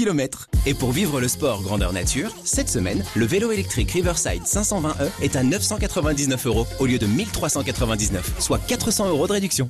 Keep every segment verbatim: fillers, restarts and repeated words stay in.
kilomètres. Et pour vivre le sport grandeur nature, cette semaine, le vélo électrique Riverside cinq cent vingt E est à neuf cent quatre-vingt-dix-neuf euros au lieu de mille trois cent quatre-vingt-dix-neuf, soit quatre cents euros de réduction.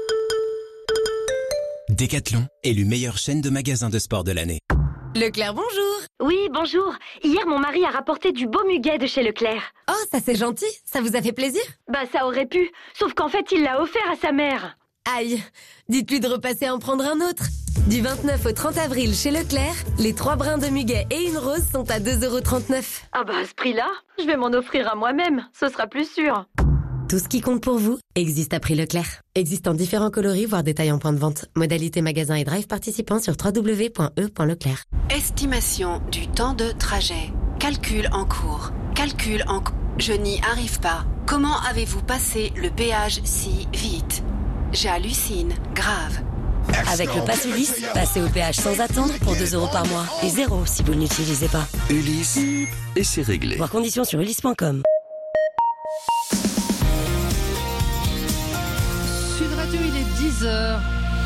Décathlon, élu meilleure chaîne de magasins de sport de l'année. Leclerc, bonjour. Oui, bonjour. Hier, mon mari a rapporté du beau muguet de chez Leclerc. Oh, ça c'est gentil. Ça vous a fait plaisir? Bah, ça aurait pu. Sauf qu'en fait, il l'a offert à sa mère. Aïe. Dites-lui de repasser en prendre un autre. Du vingt-neuf au trente avril chez Leclerc, les trois brins de muguet et une rose sont à deux euros trente-neuf. Ah bah, à ce prix-là, je vais m'en offrir à moi-même. Ce sera plus sûr. Tout ce qui compte pour vous existe à prix Leclerc. Existe en différents coloris, voire détails en point de vente. Modalité magasin et drive participants sur w w w point e point leclerc. Estimation du temps de trajet. Calcul en cours. Calcul en cours. Je n'y arrive pas. Comment avez-vous passé le péage si vite? J'hallucine. Grave. Avec le pass Ulysse, passez au péage sans attendre pour deux euros par mois. Et zéro si vous ne l'utilisez pas. Ulysse, et c'est réglé. Voir conditions sur ulysse point com. Sud Radio, il est dix heures.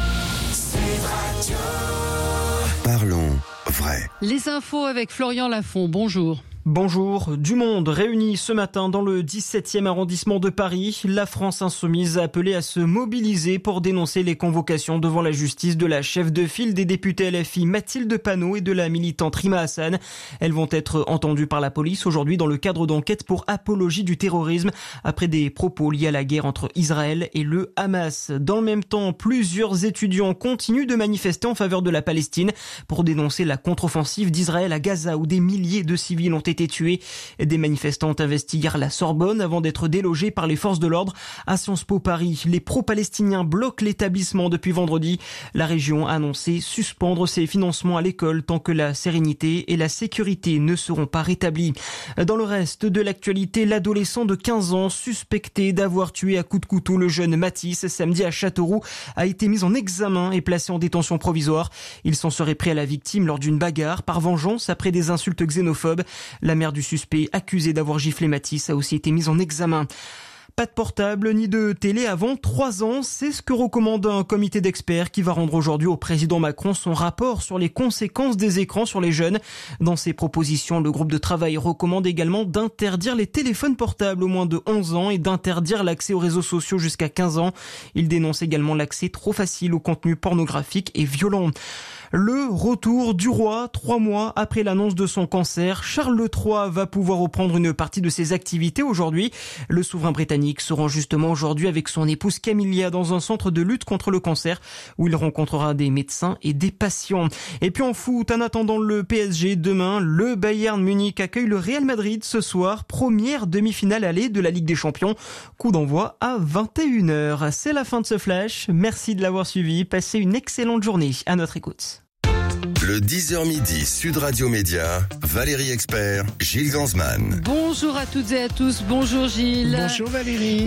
Parlons vrai. Les infos avec Florian Lafont, bonjour. Bonjour. Du monde réuni ce matin dans le dix-septième arrondissement de Paris. La France insoumise a appelé à se mobiliser pour dénoncer les convocations devant la justice de la chef de file des députés L F I Mathilde Panot et de la militante Rima Hassan. Elles vont être entendues par la police aujourd'hui dans le cadre d'enquêtes pour apologie du terrorisme après des propos liés à la guerre entre Israël et le Hamas. Dans le même temps, plusieurs étudiants continuent de manifester en faveur de la Palestine pour dénoncer la contre-offensive d'Israël à Gaza où des milliers de civils ont été été tués. Des manifestants ont investi hier la Sorbonne avant d'être délogés par les forces de l'ordre. À Sciences Po Paris, les pro-palestiniens bloquent l'établissement depuis vendredi. La région a annoncé suspendre ses financements à l'école tant que la sérénité et la sécurité ne seront pas rétablies. Dans le reste de l'actualité, l'adolescent de quinze ans suspecté d'avoir tué à coups de couteau le jeune Mathis samedi à Châteauroux a été mis en examen et placé en détention provisoire. Il s'en serait pris à la victime lors d'une bagarre par vengeance après des insultes xénophobes. La mère du suspect, accusée d'avoir giflé Mathis, a aussi été mise en examen. Pas de portable ni de télé avant trois ans, c'est ce que recommande un comité d'experts qui va rendre aujourd'hui au président Macron son rapport sur les conséquences des écrans sur les jeunes. Dans ses propositions, le groupe de travail recommande également d'interdire les téléphones portables aux moins de onze ans et d'interdire l'accès aux réseaux sociaux jusqu'à quinze ans. Il dénonce également l'accès trop facile au contenu pornographique et violent. Le retour du roi, trois mois après l'annonce de son cancer. Charles le Trois va pouvoir reprendre une partie de ses activités aujourd'hui. Le souverain britannique se rend justement aujourd'hui avec son épouse Camilla dans un centre de lutte contre le cancer où il rencontrera des médecins et des patients. Et puis en foot, en attendant le P S G, demain, le Bayern Munich accueille le Real Madrid ce soir. Première demi-finale aller de la Ligue des Champions. Coup d'envoi à vingt et une heures. C'est la fin de ce flash. Merci de l'avoir suivi. Passez une excellente journée à notre écoute. Le dix heures midi, Sud Radio Média, Valérie Expert, Gilles Gansman. Bonjour à toutes et à tous, bonjour Gilles. Bonjour Valérie.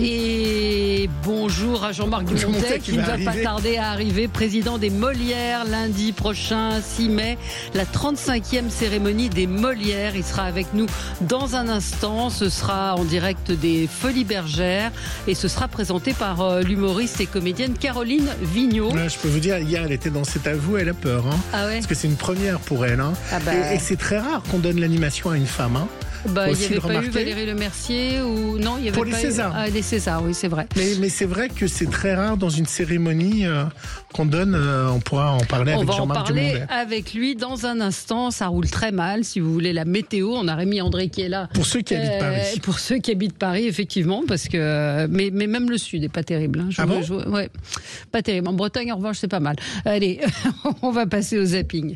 Et bonjour à Jean-Marc Dumontet qui, qui ne va arriver. pas tarder à arriver, président des Molières lundi prochain, six mai, la trente-cinquième cérémonie des Molières. Il sera avec nous dans un instant, ce sera en direct des Folies Bergères et ce sera présenté par euh, l'humoriste et comédienne Caroline Vigneault. Ouais, je peux vous dire, hier elle était dans C'est à vous, elle a peur. Hein. Ah ouais. Parce que c'est une première pour elle. Hein. Ah bah... et, et c'est très rare qu'on donne l'animation à une femme. Hein. Bah, il n'y avait pas remarqué. eu Valérie Lemercier ou non, il y avait pour pas les Césars. Eu... Ah, les Césars, oui, c'est vrai. Mais, mais c'est vrai que c'est très rare dans une cérémonie euh, qu'on donne. Euh, on pourra en parler on avec Jean-Marc Dumontet. On va en parler avec lui dans un instant. Ça roule très mal. Si vous voulez la météo, on a Rémi André qui est là. Pour ceux qui euh, habitent Paris. Pour ceux qui habitent Paris, effectivement, parce que mais mais même le sud est pas terrible. Hein. Je ah bon je, ouais, pas terrible. En Bretagne, en revanche, c'est pas mal. Allez, on va passer au zapping.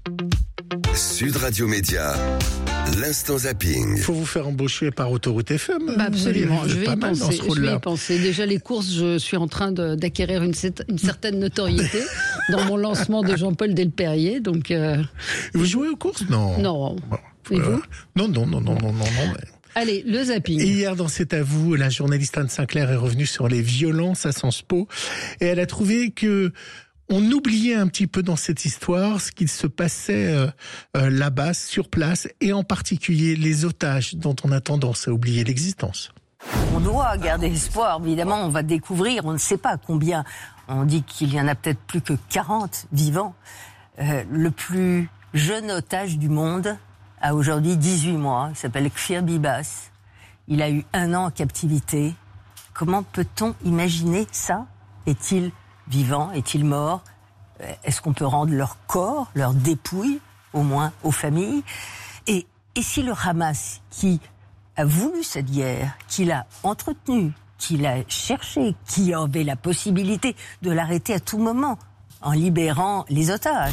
Sud Radio Média, l'instant zapping. Il faut vous faire embaucher par Autoroute F M. Bah absolument, je vais, y penser, je vais y là. penser. Déjà les courses, je suis en train de, d'acquérir une, une certaine notoriété dans mon lancement de Jean-Paul Delperrier. Donc, euh... Vous jouez aux courses? Non. Non. Bon, Et euh, vous? Non, non, non, non, non, non. non mais... Allez, le zapping. Et hier, dans C'est à vous, la journaliste Anne Sinclair est revenue sur les violences à Sciences Po et elle a trouvé que on oubliait un petit peu dans cette histoire ce qu'il se passait euh, euh, là-bas, sur place, et en particulier les otages dont on a tendance à oublier l'existence. On doit garder espoir, évidemment, on va découvrir, on ne sait pas combien. On dit qu'il y en a peut-être plus que quarante vivants. Euh, le plus jeune otage du Monde a aujourd'hui dix-huit mois. Il s'appelle Kfir Bibas. Il a eu un an en captivité. Comment peut-on imaginer ça? Est-il vivant? Est-il mort? Est-ce qu'on peut rendre leur corps, leur dépouille, au moins aux familles? Et, et si le Hamas, qui a voulu cette guerre, qui l'a entretenue, qui l'a cherché, qui avait la possibilité de l'arrêter à tout moment, en libérant les otages?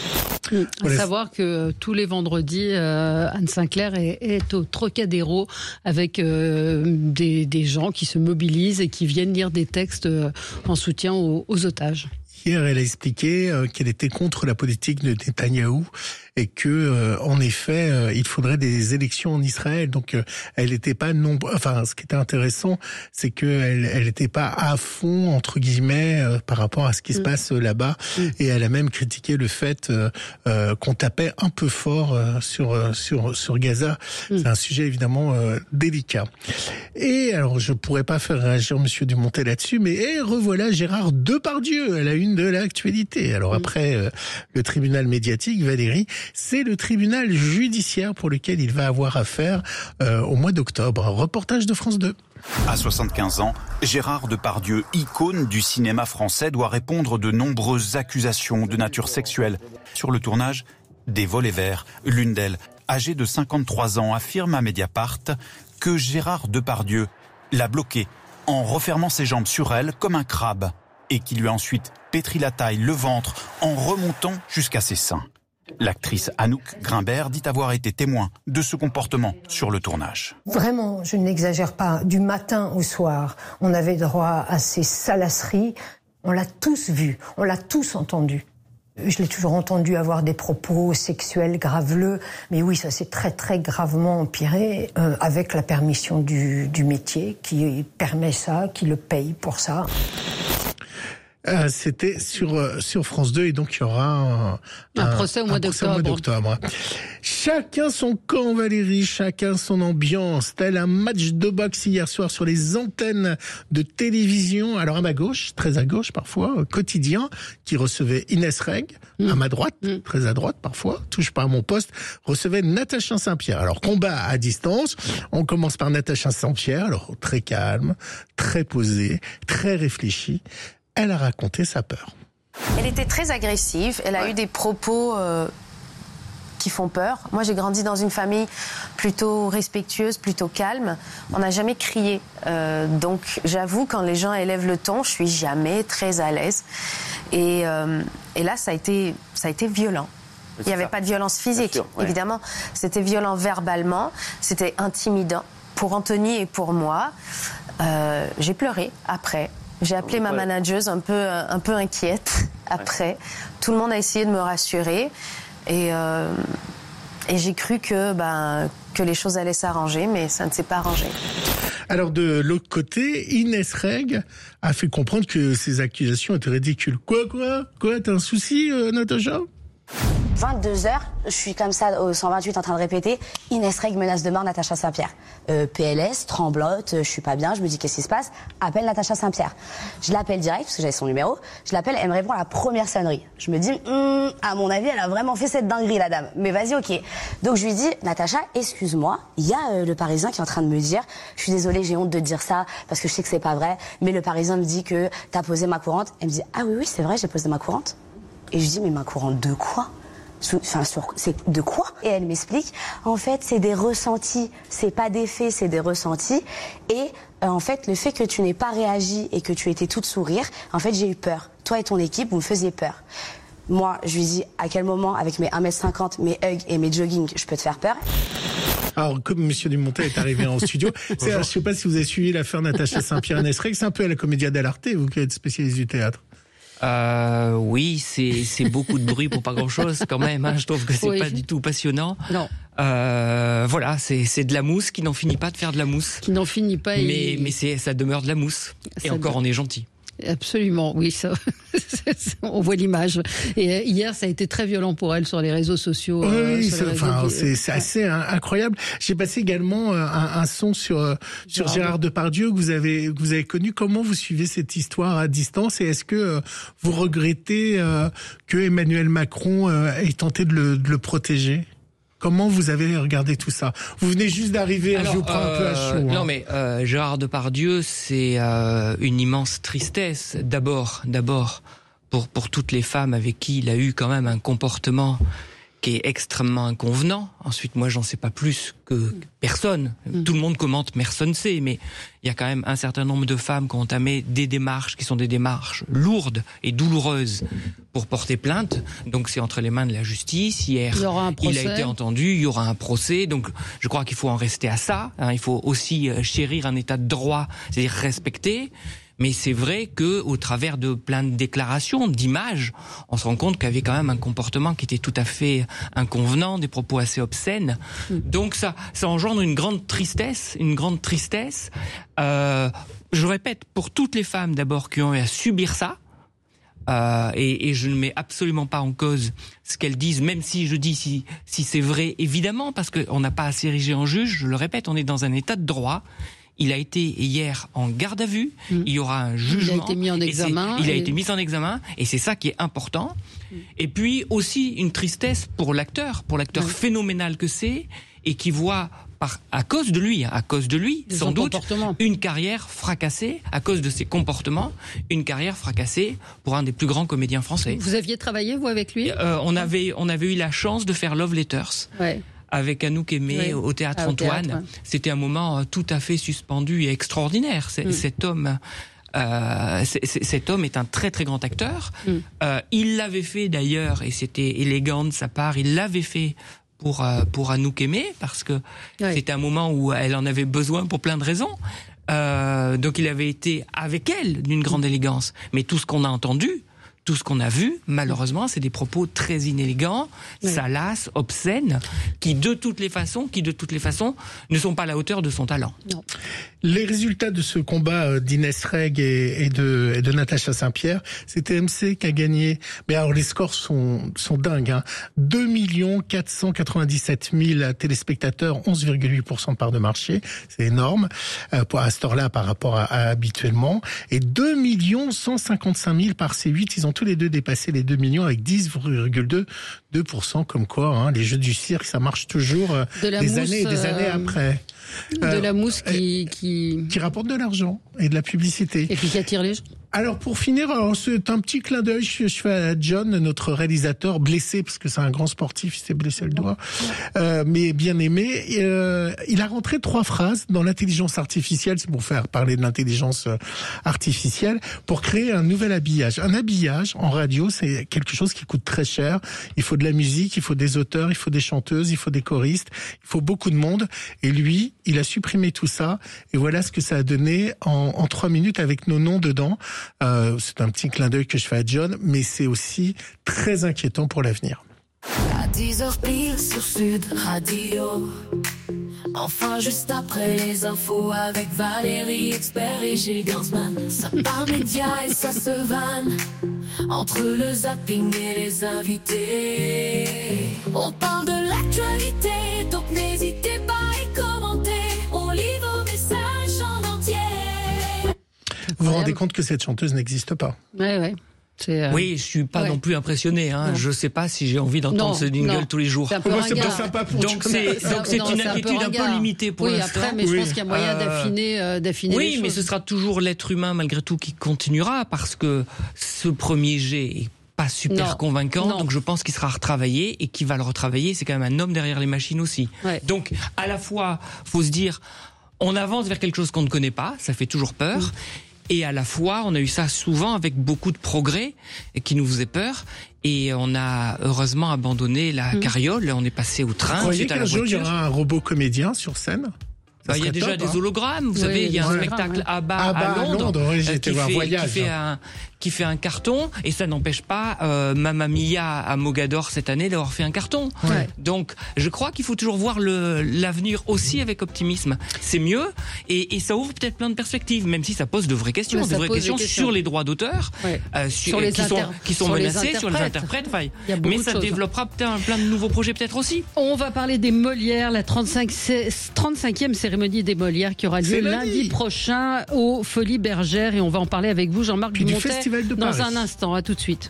À savoir que tous les vendredis, euh, Anne Sinclair est, est au Trocadéro avec euh, des, des gens qui se mobilisent et qui viennent lire des textes euh, en soutien aux, aux otages. Hier, elle a expliqué euh, qu'elle était contre la politique de Netanyahou et que, euh, en effet, euh, il faudrait des élections en Israël. Donc, euh, elle n'était pas non. Enfin, ce qui était intéressant, c'est que elle, elle n'était pas à fond entre guillemets euh, par rapport à ce qui mmh. se passe euh, là-bas. Mmh. Et elle a même critiqué le fait euh, euh, qu'on tapait un peu fort euh, sur euh, sur sur Gaza. Mmh. C'est un sujet évidemment euh, délicat. Et alors, je pourrais pas faire réagir Monsieur Dumontet là-dessus, mais et revoilà Gérard Depardieu à la une de l'actualité. Alors après euh, le tribunal médiatique, Valérie, c'est le tribunal judiciaire pour lequel il va avoir affaire euh, au mois d'octobre. Reportage de France deux. À soixante-quinze ans, Gérard Depardieu, icône du cinéma français, doit répondre de nombreuses accusations de nature sexuelle. Sur le tournage des Volets Verts, l'une d'elles, âgée de cinquante-trois ans, affirme à Mediapart que Gérard Depardieu l'a bloquée en refermant ses jambes sur elle comme un crabe et qui lui a ensuite pétri la taille, le ventre, en remontant jusqu'à ses seins. L'actrice Anouk Grimbert dit avoir été témoin de ce comportement sur le tournage. Vraiment, je n'exagère pas, du matin au soir, on avait droit à ces salasseries. On l'a tous vu, on l'a tous entendu. Je l'ai toujours entendu avoir des propos sexuels graveleux, mais oui, ça s'est très très gravement empiré euh, avec la permission du, du métier qui permet ça, qui le paye pour ça. Euh, c'était sur euh, sur France deux et donc il y aura un, un, un procès au mois d'octobre. Chacun son camp, Valérie, chacun son ambiance. Tel un match de boxe hier soir sur les antennes de télévision. Alors à ma gauche, très à gauche parfois, euh, Quotidien, qui recevait Inès Reg. Mmh. À ma droite, mmh. très à droite parfois, touche pas à mon poste, recevait Natacha Saint-Pierre. Alors combat à distance, on commence par Natacha Saint-Pierre, alors très calme, très posée, très réfléchie. Elle a raconté sa peur. Elle était très agressive, elle a ouais. eu des propos euh, qui font peur. Moi, j'ai grandi dans une famille plutôt respectueuse, plutôt calme. On n'a jamais crié. Euh, donc, j'avoue, quand les gens élèvent le ton, je suis jamais très à l'aise. Et, euh, et là, ça a été, ça a été violent. Il n'y avait ça. pas de violence physique, sûr, ouais. évidemment. C'était violent verbalement, c'était intimidant pour Anthony et pour moi. Euh, j'ai pleuré après. J'ai appelé ma manageuse un peu, un peu inquiète après. Tout le monde a essayé de me rassurer et, euh, et j'ai cru que, ben, que les choses allaient s'arranger, mais ça ne s'est pas arrangé. Alors de l'autre côté, Inès Reg a fait comprendre que ces accusations étaient ridicules. Quoi, quoi Quoi T'as un souci, euh, Natacha ? vingt-deux heures, je suis comme ça au cent vingt-huit en train de répéter Inès Reg menace de mort Natacha Saint-Pierre. Euh, P L S, tremblote, je suis pas bien, je me dis qu'est-ce qui se passe, appelle Natacha Saint-Pierre. Je l'appelle direct parce que j'avais son numéro, je l'appelle, elle me répond à la première sonnerie. Je me dis, hm, à mon avis, elle a vraiment fait cette dinguerie la dame, mais vas-y, ok. Donc je lui dis, Natacha, excuse-moi, il y a euh, le Parisien qui est en train de me dire, je suis désolée, j'ai honte de te dire ça parce que je sais que c'est pas vrai, mais le Parisien me dit que t'as posé ma courante. Elle me dit, ah oui, oui, c'est vrai, j'ai posé ma courante. Et je dis, mais ma courante de quoi ? Enfin, sur, c'est de quoi? Et elle m'explique, en fait, c'est des ressentis, c'est pas des faits, c'est des ressentis. Et euh, en fait, le fait que tu n'aies pas réagi et que tu étais toute sourire, en fait, j'ai eu peur. Toi et ton équipe, vous me faisiez peur. Moi, je lui dis, à quel moment, avec mes un mètre cinquante, mes hugs et mes jogging, je peux te faire peur? Alors, comme Monsieur Dumontet est arrivé en studio, c'est, je ne sais pas si vous avez suivi l'affaire Natacha Saint-Pierre Inès Reg, c'est un peu à la Commedia dell'arte, vous qui êtes spécialiste du théâtre. Euh, oui, c'est c'est beaucoup de bruit pour pas grand-chose quand même. Hein. Je trouve que c'est oui. pas du tout passionnant. Non. Euh, voilà, c'est c'est de la mousse qui n'en finit pas de faire de la mousse. Qui n'en finit pas. Mais et... mais c'est ça demeure de la mousse. Ça et encore, de... on est gentil. Absolument, oui, ça, on voit l'image. Et hier, ça a été très violent pour elle sur les réseaux sociaux. Oui, euh, oui sur c'est, les réseaux enfin, de... c'est, c'est assez hein, incroyable. J'ai passé également un, un son sur sur Gérard, Gérard Depardieu que vous avez que vous avez connu. Comment vous suivez cette histoire à distance et est-ce que euh, vous regrettez euh, que Emmanuel Macron euh, ait tenté de le, de le protéger? Comment vous avez regardé tout ça? Vous venez juste d'arriver, Alors, je vous prends euh, un peu à chaud. Non hein. mais euh, Gérard Depardieu, c'est euh, une immense tristesse. D'abord, d'abord pour pour toutes les femmes avec qui il a eu quand même un comportement qui est extrêmement inconvenant. Ensuite, moi, j'en sais pas plus que personne. Mmh. Tout le monde commente, personne ne sait, mais il y a quand même un certain nombre de femmes qui ont entamé des démarches qui sont des démarches lourdes et douloureuses pour porter plainte. Donc, c'est entre les mains de la justice. Hier, il, y aura un procès. Il a été entendu, il y aura un procès. Donc, je crois qu'il faut en rester à ça. Hein. Il faut aussi chérir un état de droit, c'est-à-dire respecter. Mais c'est vrai que, au travers de plein de déclarations, d'images, on se rend compte qu'il y avait quand même un comportement qui était tout à fait inconvenant, des propos assez obscènes. Mmh. Donc ça, ça engendre une grande tristesse, une grande tristesse. Euh, je répète, pour toutes les femmes d'abord qui ont eu à subir ça, euh, et, et je ne mets absolument pas en cause ce qu'elles disent, même si je dis si, si c'est vrai, évidemment, parce qu'on n'a pas à s'ériger en juge. Je le répète, on est dans un état de droit. Il a été hier en garde à vue. Mmh. Il y aura un jugement. Il a été mis en examen. Il et... a été mis en examen, et c'est ça qui est important. Mmh. Et puis aussi une tristesse pour l'acteur, pour l'acteur mmh. phénoménal que c'est, et qui voit par à cause de lui, à cause de lui, de sans doute, une carrière fracassée à cause de ses comportements, une carrière fracassée pour un des plus grands comédiens français. Vous aviez travaillé vous avec lui? euh, On avait, on avait eu la chance de faire Love Letters. Ouais. Avec Anouk Aimé oui. au Théâtre ah, au Antoine. Théâtre, ouais. C'était un moment tout à fait suspendu et extraordinaire. C'est, mm. Cet homme, euh, c'est, c'est, cet homme est un très très grand acteur. Mm. Euh, il l'avait fait d'ailleurs, et c'était élégant de sa part, il l'avait fait pour euh, pour Anouk Aimé parce que oui. c'était un moment où elle en avait besoin pour plein de raisons. Euh, donc il avait été avec elle d'une grande mm. élégance. Mais tout ce qu'on a entendu, tout ce qu'on a vu, malheureusement, c'est des propos très inélégants, oui. salaces, obscènes, qui de toutes les façons, qui de toutes les façons, ne sont pas à la hauteur de son talent. Non. Les résultats de ce combat d'Inès Reg et, et de, et de Natacha Saint-Pierre, c'est T M C qui a gagné. Mais alors les scores sont, sont dingues. Hein. deux millions quatre cent quatre-vingt-dix-sept mille téléspectateurs, onze virgule huit pour cent de part de marché, c'est énorme euh, pour à ce heure-là par rapport à, à habituellement. Et deux millions cent cinquante-cinq mille par C huit, ils ont tous les deux dépassé les deux millions avec dix virgule deux pour cent, comme quoi hein, les jeux du cirque, ça marche toujours euh, de des mousse, années et des années euh, après. De euh, la mousse qui, qui... qui rapporte de l'argent et de la publicité. Et puis qui attire les gens. Alors pour finir, alors c'est un petit clin d'œil je, je fais à John, notre réalisateur, blessé parce que c'est un grand sportif, il s'est blessé le doigt, euh, mais bien aimé. Euh, il a rentré trois phrases dans l'intelligence artificielle, c'est pour faire parler de l'intelligence artificielle, pour créer un nouvel habillage. Un habillage en radio, c'est quelque chose qui coûte très cher. Il faut de la musique, il faut des auteurs, il faut des chanteuses, il faut des choristes, il faut beaucoup de monde. Et lui, il a supprimé tout ça. Et voilà ce que ça a donné en, en trois minutes avec nos noms dedans. Euh, c'est un petit clin d'œil que je fais à John, mais c'est aussi très inquiétant pour l'avenir. À dix heures pile sur Sud Radio. Enfin juste après les infos avec Valérie Expert et Gilles Gansman. Ça parle médias et ça se vanne entre le zapping et les invités. On parle de l'actualité, donc n'hésitez pas à y commenter. On lit vos messages en entier. Vous vous rendez compte que cette chanteuse n'existe pas? Ouais, ouais. C'est euh... Oui, je suis pas ouais. non plus impressionné. Hein. Je sais pas si j'ai envie d'entendre non, ce jingle non. tous les jours. C'est, un peu c'est pas sympa pour donc c'est donc c'est une inquiétude un peu, un peu limitée pour oui, l'instant. Après, mais je pense qu'il y a moyen euh... d'affiner, euh, d'affiner. Oui, les choses. Mais ce sera toujours l'être humain malgré tout qui continuera parce que ce premier jet est pas super non. convaincant, non. donc je pense qu'il sera retravaillé et qui va le retravailler. C'est quand même un homme derrière les machines aussi. Ouais. Donc à la fois, faut se dire, on avance vers quelque chose qu'on ne connaît pas, ça fait toujours peur. Mmh. Et à la fois, on a eu ça souvent avec beaucoup de progrès qui nous faisait peur. Et on a heureusement abandonné la mmh. carriole. On est passé au train. Vous croyez ensuite à la qu'un jour, voiture. Il y aura un robot comédien sur scène? Bah, il y a déjà top, des hologrammes, vous oui, savez, il y a un ouais. spectacle à bas à, à Londres, à Londres oui, j'ai euh, été qui, voir fait, Voyage, qui, fait un, qui fait un carton, et ça n'empêche pas euh, Mamma Mia à Mogador cette année d'avoir fait un carton. Ouais. Donc, je crois qu'il faut toujours voir le, l'avenir aussi avec optimisme. C'est mieux, et, et ça ouvre peut-être plein de perspectives, même si ça pose de vraies questions, Mais de vraies questions, questions sur les droits d'auteur, ouais. euh, sur, sur les qui, inter... sont, qui sont sur menacés, les sur les interprètes. Enfin, mais ça choses. développera peut-être plein de nouveaux projets peut-être aussi. On va parler des Molières, la trente-cinquième cérémonie des Molières qui aura lieu lundi prochain aux Folies Bergères, et on va en parler avec vous, Jean-Marc Dumontet, dans Paris. Un instant. À tout de suite.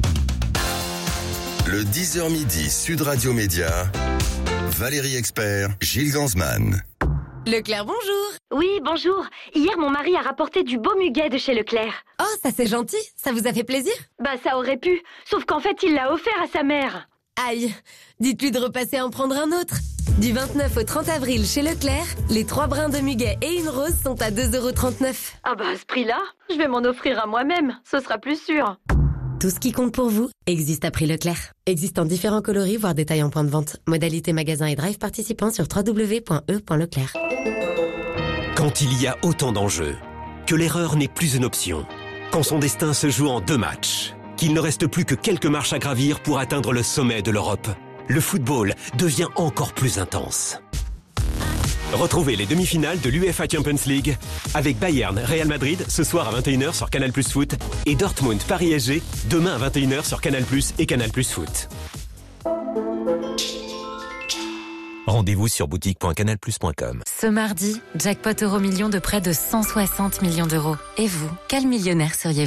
Le dix heures midi, Sud Radio Média, Valérie Expert, Gilles Gansman. Leclerc, bonjour. Oui, bonjour. Hier, mon mari a rapporté du beau muguet de chez Leclerc. Oh, ça c'est gentil. Ça vous a fait plaisir? Bah, ça aurait pu. Sauf qu'en fait, il l'a offert à sa mère. Aïe. Dites-lui de repasser en prendre un autre. Du vingt-neuf au trente avril chez Leclerc, les trois brins de muguet et une rose sont à deux euros trente-neuf. Ah bah, à ce prix-là, je vais m'en offrir à moi-même. Ce sera plus sûr. Tout ce qui compte pour vous existe à prix Leclerc. Existe en différents coloris, voire détails en point de vente. Modalité magasin et drive participants sur w w w point e point leclerc. Quand il y a autant d'enjeux, que l'erreur n'est plus une option, quand son destin se joue en deux matchs, qu'il ne reste plus que quelques marches à gravir pour atteindre le sommet de l'Europe, le football devient encore plus intense. Retrouvez les demi-finales de l'UEFA Champions League avec Bayern Real Madrid ce soir à vingt et une heures sur Canal Plus Foot et Dortmund Paris S G demain à vingt et une heures sur Canal Plus et Canal Plus Foot. Rendez-vous sur boutique point canal plus point com. Ce mardi, jackpot euro million de près de cent soixante millions d'euros. Et vous, quel millionnaire seriez-vous ?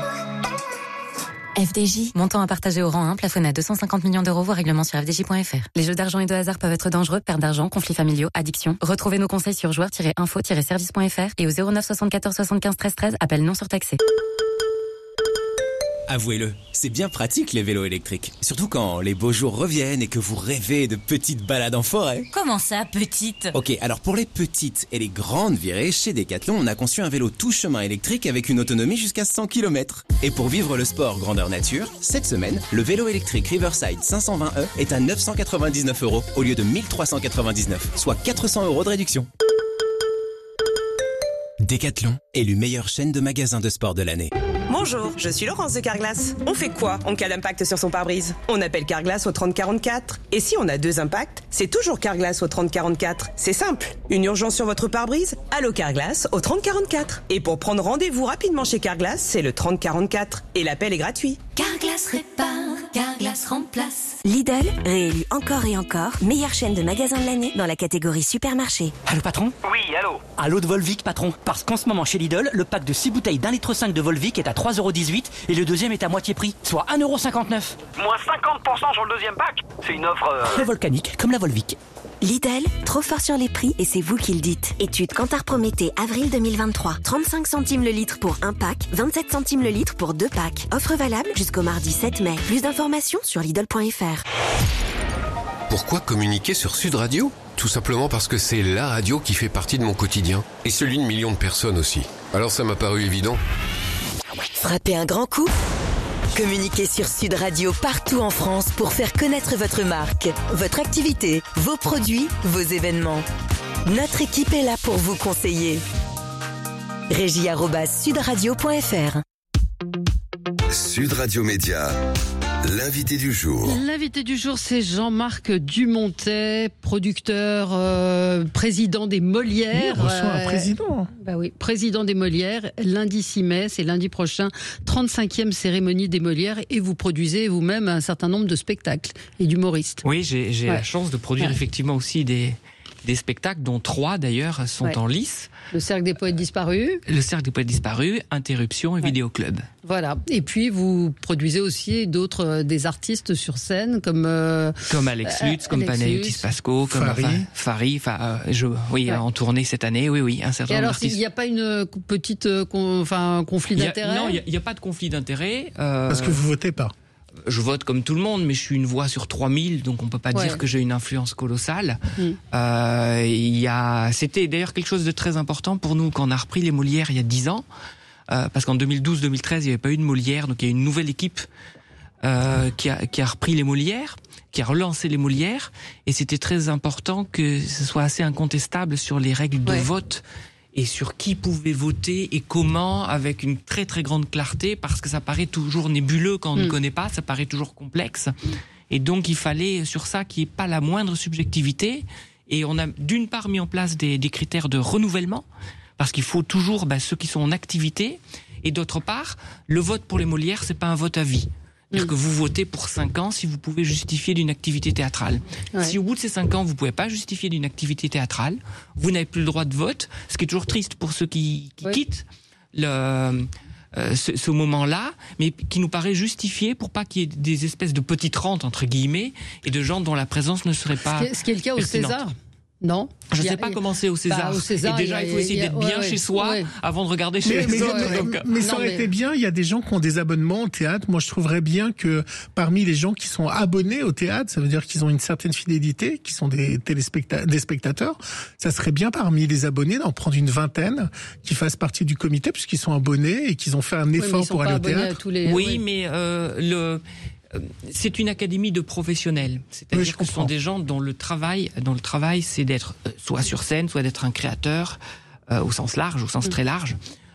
F D J, montant à partager au rang un, plafonné à deux cent cinquante millions d'euros, voire règlement sur f d j point f r. Les jeux d'argent et de hasard peuvent être dangereux, perte d'argent, conflits familiaux, addiction. Retrouvez nos conseils sur joueurs tiret info tiret service point f r et au zéro neuf soixante-quatorze soixante-quinze treize treize, appel non surtaxé. Avouez-le, c'est bien pratique les vélos électriques. Surtout quand les beaux jours reviennent et que vous rêvez de petites balades en forêt. Comment ça, petite ? Ok, alors pour les petites et les grandes virées, chez Decathlon, on a conçu un vélo tout chemin électrique avec une autonomie jusqu'à cent kilomètres. Et pour vivre le sport grandeur nature, cette semaine, le vélo électrique Riverside cinq cent vingt E est à neuf cent quatre-vingt-dix-neuf euros au lieu de mille trois cent quatre-vingt-dix-neuf, soit quatre cents euros de réduction. Decathlon, élu meilleure chaîne de magasins de sport de l'année. Bonjour, je suis Laurence de Carglass. On fait quoi en cas d'impact sur son pare-brise ? On appelle Carglass au trente quarante-quatre. Et si on a deux impacts, c'est toujours Carglass au trente quarante-quatre. C'est simple. Une urgence sur votre pare-brise ? Allô Carglass au trente quarante-quatre. Et pour prendre rendez-vous rapidement chez Carglass, c'est le trente quarante-quatre. Et l'appel est gratuit. Carglass répare, Carglass remplace. Lidl, réélu encore et encore, meilleure chaîne de magasins de l'année dans la catégorie supermarché. Allô patron ? Oui, allô. Allô de Volvic patron. Parce qu'en ce moment chez Lidl, le pack de six bouteilles d'un litre cinq de Volvic est à trois euros dix-huit et le deuxième est à moitié prix, soit un euro cinquante-neuf. Moins cinquante pour cent sur le deuxième pack. C'est une offre... Euh... Très volcanique, comme la Volvic. Lidl, trop fort sur les prix et c'est vous qui le dites. Étude Kantar Prométhée, avril deux mille vingt-trois. trente-cinq centimes le litre pour un pack, vingt-sept centimes le litre pour deux packs. Offre valable jusqu'au mardi sept mai. Plus d'informations sur Lidl point f r. Pourquoi communiquer sur Sud Radio ? Tout simplement parce que c'est la radio qui fait partie de mon quotidien. Et celui de millions de personnes aussi. Alors ça m'a paru évident. Frappez un grand coup ? Communiquez sur Sud Radio partout en France pour faire connaître votre marque, votre activité, vos produits, vos événements. Notre équipe est là pour vous conseiller. régie arobase sudradio point f r. Sud Radio Média, l'invité du jour. L'invité du jour, c'est Jean-Marc Dumontet, producteur, euh, président des Molières. Oui, on reçoit un président. Euh, bah oui, président des Molières. Lundi six mai, c'est lundi prochain, trente-cinquième cérémonie des Molières. Et vous produisez vous-même un certain nombre de spectacles et d'humoristes. Oui, j'ai, j'ai ouais. la chance de produire ouais. effectivement aussi des... des spectacles dont trois d'ailleurs sont ouais. en lice. Le Cercle des Poètes Disparus. Le Cercle des Poètes Disparus, Interruption et ouais. Vidéo Club. Voilà. Et puis vous produisez aussi d'autres euh, des artistes sur scène comme euh, comme Alex Lutz, euh, comme Panayotis Pasco, comme Fari. Enfin, Fari. Enfin, euh, je, oui, ouais. en tournée cette année. Oui, oui, un certain nombre d'artistes. Et alors, il n'y a pas une petite, euh, con, enfin, conflit d'intérêt ? Non, il n'y a, a pas de conflit d'intérêt. Euh, Parce que vous votez pas. Je vote comme tout le monde, mais je suis une voix sur trois mille, donc on peut pas ouais. dire que j'ai une influence colossale. Mm. Euh, y a, c'était d'ailleurs quelque chose de très important pour nous quand on a repris les Molières il y a dix ans, euh, parce qu'en deux mille douze deux mille treize il n'y avait pas eu de Molières, donc il y a une nouvelle équipe euh, qui a, qui a repris les Molières, qui a relancé les Molières, et c'était très important que ce soit assez incontestable sur les règles de ouais. vote et sur qui pouvait voter et comment, avec une très très grande clarté, parce que ça paraît toujours nébuleux quand on mmh. ne connaît pas, ça paraît toujours complexe, et donc il fallait sur ça qu'il n'y ait pas la moindre subjectivité, et on a d'une part mis en place des, des critères de renouvellement, parce qu'il faut toujours bah, ceux qui sont en activité, et d'autre part, le vote pour les Molières, c'est pas un vote à vie. C'est-à-dire mmh. que vous votez pour cinq ans si vous pouvez justifier d'une activité théâtrale. Ouais. Si au bout de ces cinq ans, vous pouvez pas justifier d'une activité théâtrale, vous n'avez plus le droit de vote, ce qui est toujours triste pour ceux qui, qui oui. quittent le, euh, ce, ce moment-là, mais qui nous paraît justifié pour pas qu'il y ait des espèces de petites rentes, entre guillemets, et de gens dont la présence ne serait pas Ce qui est, ce qui est le cas pertinente. Au César. Non, je ne sais pas comment c'est au César. Bah, au César et déjà, il faut essayer d'être bien ouais, chez soi ouais. avant de regarder chez mais, les mais, autres. Mais, donc... mais ça non, aurait mais... été bien. Il y a des gens qui ont des abonnements au théâtre. Moi, je trouverais bien que parmi les gens qui sont abonnés au théâtre, ça veut dire qu'ils ont une certaine fidélité, qui sont des téléspectateurs, des spectateurs. Ça serait bien parmi les abonnés d'en prendre une vingtaine qui fassent partie du comité puisqu'ils sont abonnés et qu'ils ont fait un effort ouais, pour aller au théâtre. Les... Oui, ouais. mais euh, le c'est une académie de professionnels, c'est-à-dire oui, que ce sont des gens dont le travail, dont le travail, c'est d'être soit sur scène, soit d'être un créateur euh, au sens large, au sens mmh. très large.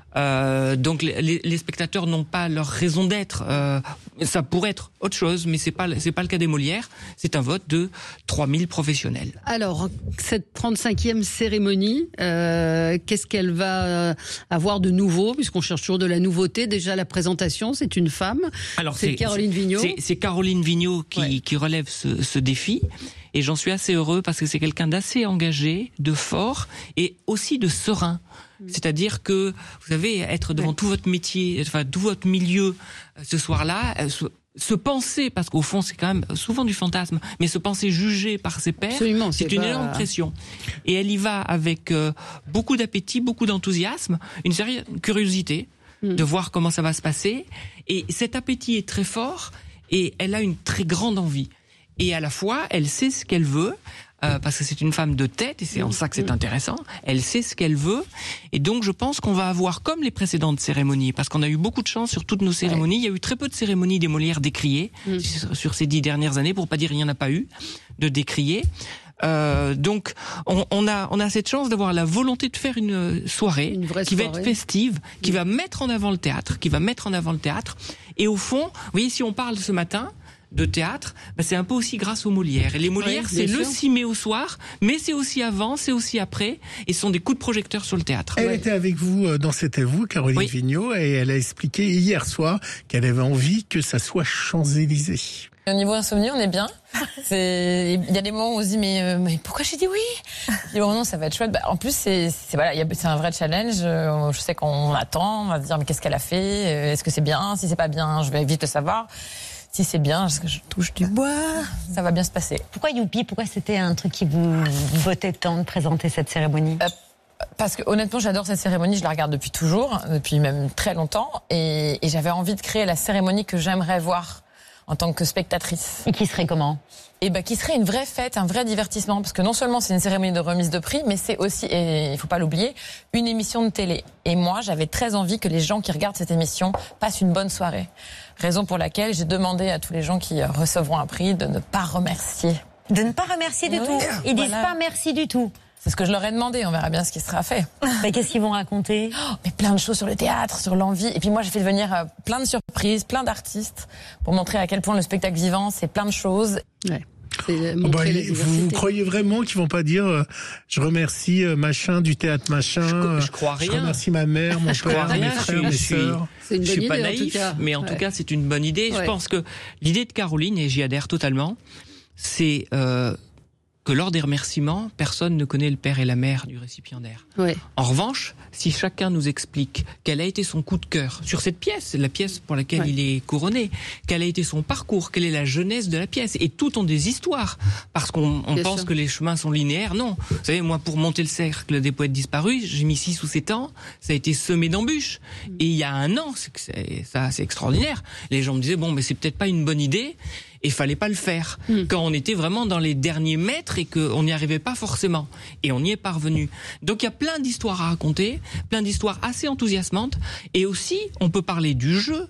Euh, donc les, les spectateurs n'ont pas leur raison d'être. Euh, ça pourrait être autre chose, mais c'est pas c'est pas le cas des Molières. C'est un vote de trois mille professionnels. Alors cette trente-cinquième cérémonie, euh, qu'est-ce qu'elle va avoir de nouveau, puisqu'on cherche toujours de la nouveauté. Déjà la présentation, c'est une femme. Alors c'est, c'est Caroline Vigneault. C'est, c'est Caroline Vigneault qui, ouais. qui relève ce, ce défi. Et j'en suis assez heureux parce que c'est quelqu'un d'assez engagé, de fort et aussi de serein. C'est-à-dire que, vous savez, être devant ouais. tout votre métier, enfin tout votre milieu ce soir-là, se, se penser, parce qu'au fond c'est quand même souvent du fantasme, mais se penser jugé par ses pairs, Absolument, c'est, c'est une pas... énorme pression. Et elle y va avec euh, beaucoup d'appétit, beaucoup d'enthousiasme, une certaine curiosité mm. de voir comment ça va se passer. Et cet appétit est très fort et elle a une très grande envie. Et à la fois, elle sait ce qu'elle veut, euh, parce que c'est une femme de tête, et c'est en ça que c'est intéressant. Elle sait ce qu'elle veut, et donc je pense qu'on va avoir, comme les précédentes cérémonies, parce qu'on a eu beaucoup de chance sur toutes nos cérémonies, ouais. il y a eu très peu de cérémonies des Molières décriées, mmh. sur, sur ces dix dernières années, pour pas dire il n'y en a pas eu, de décriées. Euh, donc on, on a on a cette chance d'avoir la volonté de faire une soirée une vraie qui soirée. va être festive, qui mmh. va mettre en avant le théâtre, qui va mettre en avant le théâtre, et au fond, vous voyez, si on parle ce matin de théâtre, bah c'est un peu aussi grâce aux Molières. Et les Molières, oui, c'est sûr. Le six mai au soir, mais c'est aussi avant, c'est aussi après, et ce sont des coups de projecteur sur le théâtre. Elle ouais. était avec vous dans C'était vous, Caroline oui. Vigneault, et elle a expliqué hier soir qu'elle avait envie que ça soit Champs-Élysées. Au niveau insomnie, on est bien. C'est... Il y a des moments où on se dit mais, euh, mais pourquoi j'ai dit oui ? Et bon, non, ça va être chouette. Bah, en plus, c'est, c'est, voilà, y a, c'est un vrai challenge. Je sais qu'on attend, on va se dire mais qu'est-ce qu'elle a fait ? Est-ce que c'est bien ? Si c'est pas bien, je vais vite le savoir. Si c'est bien, parce que je touche du bois, ça va bien se passer. Pourquoi Youpi ? Pourquoi c'était un truc qui vous bottait tant de présenter cette cérémonie ? euh, Parce que honnêtement, j'adore cette cérémonie, je la regarde depuis toujours, depuis même très longtemps, et, et j'avais envie de créer la cérémonie que j'aimerais voir en tant que spectatrice. Et qui serait comment ? Et ben, qui serait une vraie fête, un vrai divertissement, parce que non seulement c'est une cérémonie de remise de prix, mais c'est aussi, et il faut pas l'oublier, une émission de télé. Et moi, j'avais très envie que les gens qui regardent cette émission passent une bonne soirée. Raison pour laquelle j'ai demandé à tous les gens qui recevront un prix de ne pas remercier. De ne pas remercier du oui, tout. Ils voilà. disent pas merci du tout. C'est ce que je leur ai demandé, on verra bien ce qui sera fait. Mais qu'est-ce qu'ils vont raconter ? Oh, mais plein de choses sur le théâtre, sur l'envie. Et puis moi, j'ai fait venir euh, plein de surprises, plein d'artistes, pour montrer à quel point le spectacle vivant, c'est plein de choses. Ouais. Oh bah, vous, vous croyez vraiment qu'ils vont pas dire euh, je remercie euh, machin du théâtre machin, je, je crois rien. Je remercie ma mère, mon je père, mes frères, mes suis, sœurs. C'est une bonne je suis idée, pas naïf, en tout cas. mais en ouais. tout cas c'est une bonne idée. Ouais. Je pense que l'idée de Caroline, et j'y adhère totalement, c'est euh, que lors des remerciements, personne ne connaît le père et la mère du récipiendaire. Ouais. En revanche, si chacun nous explique quel a été son coup de cœur sur cette pièce, la pièce pour laquelle ouais. il est couronné, quel a été son parcours, quelle est la jeunesse de la pièce, et tout ont des histoires, parce qu'on on pense sûr. que les chemins sont linéaires. Non, vous savez, moi, pour monter le cercle des poètes disparus, j'ai mis six ou sept ans, ça a été semé d'embûches. Mmh. Et il y a un an, c'est, c'est, ça, c'est extraordinaire. Les gens me disaient, bon, mais c'est peut-être pas une bonne idée, et fallait pas le faire mmh. quand on était vraiment dans les derniers mètres et qu'on n'y arrivait pas forcément. Et on y est parvenu. Donc il y a plein d'histoires à raconter, plein d'histoires assez enthousiasmantes. Et aussi, on peut parler du jeu.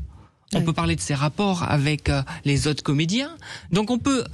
On Oui. peut parler de ses rapports avec euh, les autres comédiens. Donc on peut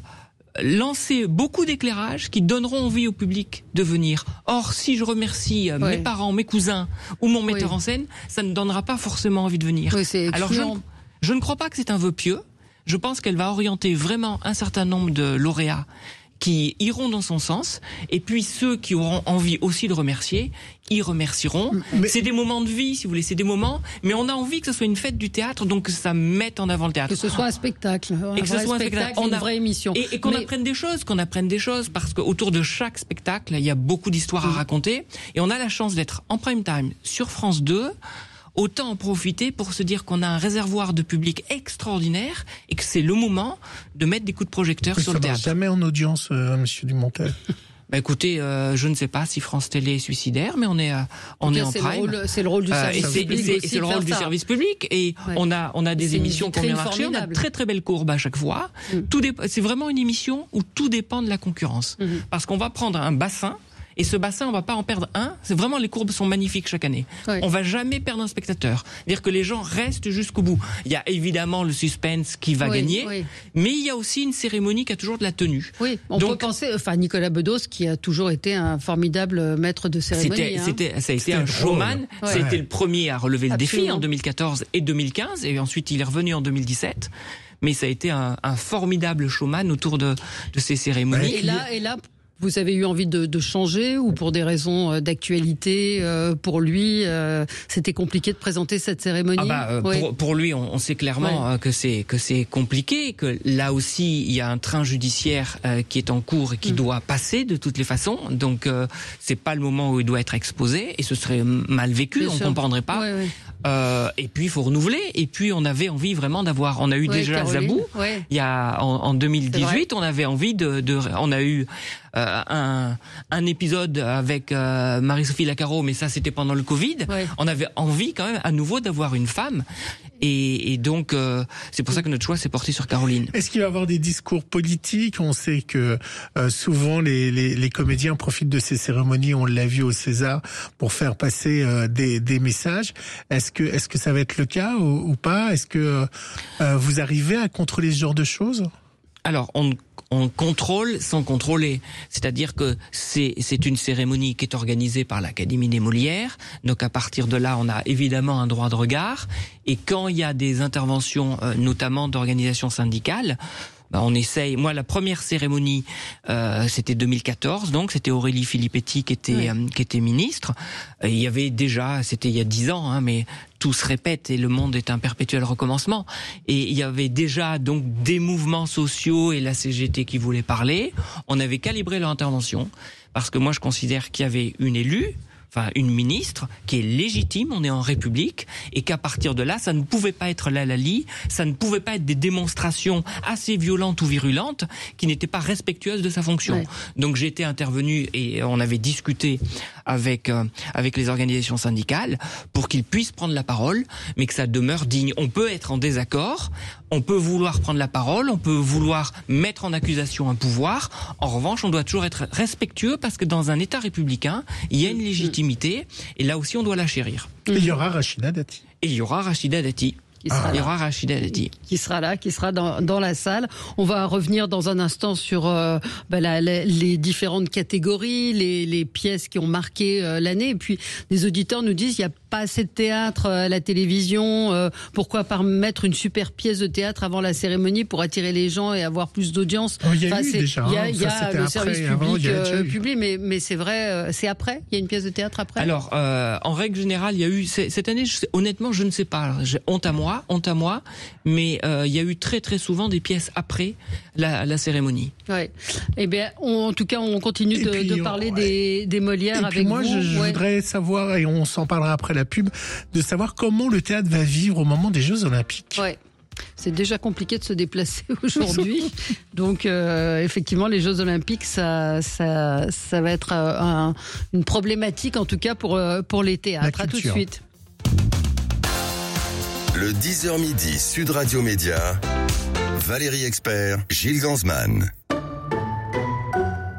lancer beaucoup d'éclairages qui donneront envie au public de venir. Or, si je remercie euh, Oui. mes parents, mes cousins ou mon metteur Oui. en scène, ça ne donnera pas forcément envie de venir. Oui, c'est Alors, je, excluant. ne- je ne crois pas que c'est un vœu pieux. Je pense qu'elle va orienter vraiment un certain nombre de lauréats qui iront dans son sens, et puis ceux qui auront envie aussi de remercier, y remercieront. Mais- C'est des moments de vie, si vous voulez, c'est des moments, mais on a envie que ce soit une fête du théâtre, donc que ça mette en avant le théâtre. Que ce soit un spectacle, un Et que ce vrai soit un spectacle, spectacle. On une a- vraie émission. Et, et qu'on Mais- apprenne des choses, qu'on apprenne des choses, parce qu'autour de chaque spectacle, il y a beaucoup d'histoires à raconter, et on a la chance d'être en prime time sur France deux. Autant en profiter pour se dire qu'on a un réservoir de public extraordinaire et que c'est le moment de mettre des coups de projecteur Oui, sur ça le marche théâtre. jamais en audience, euh, Monsieur Dumontel. Bah écoutez, euh, je ne sais pas si France Télé est suicidaire, mais on est, euh, on En tout est cas, en c'est le prime. rôle- c'est le rôle du Euh, service et c'est- public c'est- aussi c'est le de rôle faire du ça. service public. Et Ouais. on a, on a des C'est une émissions qui ont vitrine bien marché. On a formidable. de très très belles courbes à chaque fois. Tout dép- c'est vraiment une émission où tout dépend de la concurrence. Mhm. Parce qu'on va prendre un bassin. Et ce bassin, on va pas en perdre un. C'est vraiment, les courbes sont magnifiques chaque année. Ouais. On va jamais perdre un spectateur. Dire que les gens restent jusqu'au bout. Il y a évidemment le suspense qui va Oui, gagner. oui. Mais il y a aussi une cérémonie qui a toujours de la tenue. Oui, on Donc, peut penser, enfin Nicolas Bedos qui a toujours été un formidable maître de cérémonie. C'était, hein. c'était, ça a été C'était un drôle. showman. Ouais. Ça a été le premier à relever le défi Absolument. en deux mille quatorze et deux mille quinze, et ensuite il est revenu en deux mille dix-sept. Mais ça a été un, un formidable showman autour de, de ces cérémonies. Et là, et là, vous avez eu envie de, de changer ou pour des raisons euh, d'actualité euh, pour lui, euh, c'était compliqué de présenter cette cérémonie. Ah bah, euh, Oui. pour, pour lui, on, on sait clairement Ouais. euh, que c'est que c'est compliqué, que là aussi il y a un train judiciaire euh, qui est en cours et qui Mm. doit passer de toutes les façons. Donc euh, c'est pas le moment où il doit être exposé et ce serait mal vécu, Bien on sûr. comprendrait pas. Ouais, ouais. Euh, et puis il faut renouveler. Et puis on avait envie vraiment d'avoir. On a eu Ouais, déjà Caroline. Zabou. Ouais. Il y a en, en deux mille dix-huit, on avait envie de, de on a eu euh, un, un épisode avec euh, Marie-Sophie Lacaro, mais ça c'était pendant le Covid. Ouais. On avait envie quand même à nouveau d'avoir une femme, et, et donc euh, c'est pour ça que notre choix s'est porté sur Caroline. Est-ce qu'il va y avoir des discours politiques? On sait que euh, souvent les, les, les comédiens profitent de ces cérémonies, on l'a vu au César, pour faire passer euh, des, des messages. Est-ce que, est-ce que ça va être le cas ou, ou pas? Est-ce que euh, vous arrivez à contrôler ce genre de choses? Alors, on, on contrôle sans contrôler. C'est-à-dire que c'est, c'est une cérémonie qui est organisée par l'Académie des Molières. Donc, à partir de là, on a évidemment un droit de regard. Et quand il y a des interventions, euh, notamment d'organisations syndicales, bah, on essaye. Moi, la première cérémonie, euh, c'était deux mille quatorze, donc c'était Aurélie Filippetti qui était Ouais. euh, qui était ministre. Et il y avait déjà, c'était il y a dix ans, hein, mais tout se répète et le monde est un perpétuel recommencement. Et il y avait déjà donc des mouvements sociaux et la C G T qui voulaient parler. On avait calibré leur intervention parce que moi, je considère qu'il y avait une élue, enfin une ministre qui est légitime, on est en République, et qu'à partir de là, ça ne pouvait pas être la Lali, ça ne pouvait pas être des démonstrations assez violentes ou virulentes qui n'étaient pas respectueuses de sa fonction. Ouais. Donc j'ai été intervenu et on avait discuté avec euh, avec les organisations syndicales pour qu'ils puissent prendre la parole, mais que ça demeure digne. On peut être en désaccord, on peut vouloir prendre la parole, on peut vouloir mettre en accusation un pouvoir. En revanche, on doit toujours être respectueux parce que dans un État républicain, il y a une légitimité et là aussi on doit la chérir. Et il y aura Rachida Dati. Et il y aura Rachida Dati. Qui sera il y là. aura Rachida Dati. Qui sera là, qui sera dans, dans la salle. On va revenir dans un instant sur euh, bah, la, la, les différentes catégories, les, les pièces qui ont marqué euh, l'année. Et puis, les auditeurs nous disent il n'y a pas assez de théâtre à la télévision. Euh, pourquoi pas mettre une super pièce de théâtre avant la cérémonie pour attirer les gens et avoir plus d'audience? Oh, il y a Enfin, eu c'est- déjà, Il y a, hein. il y Ça, a c'était le après, service avant, public, il y a déjà euh, eu. public, mais, mais c'est vrai, euh, c'est après. Il y a une pièce de théâtre après. Alors, euh, en règle générale, il y a eu c'est- cette année. Je sais- honnêtement, je ne sais pas. Alors, j'ai honte à moi, honte à moi. Mais euh, il y a eu très très souvent des pièces après la, la cérémonie. Ouais. Eh bien, on- en tout cas, on continue Et de, puis, de on- parler des, des Molières Et avec puis moi, vous. je, je Ouais. voudrais savoir, et on s'en parlera après la pub, de savoir comment le théâtre va vivre au moment des Jeux Olympiques. Ouais. C'est déjà compliqué de se déplacer aujourd'hui. Donc, euh, effectivement, les Jeux Olympiques, ça, ça, ça va être euh, un- une problématique, en tout cas, pour, euh, pour les théâtres. La À tout de culture. suite. Le dix heures midi, Sud Radio Média, Valérie Expert, Gilles Gansman.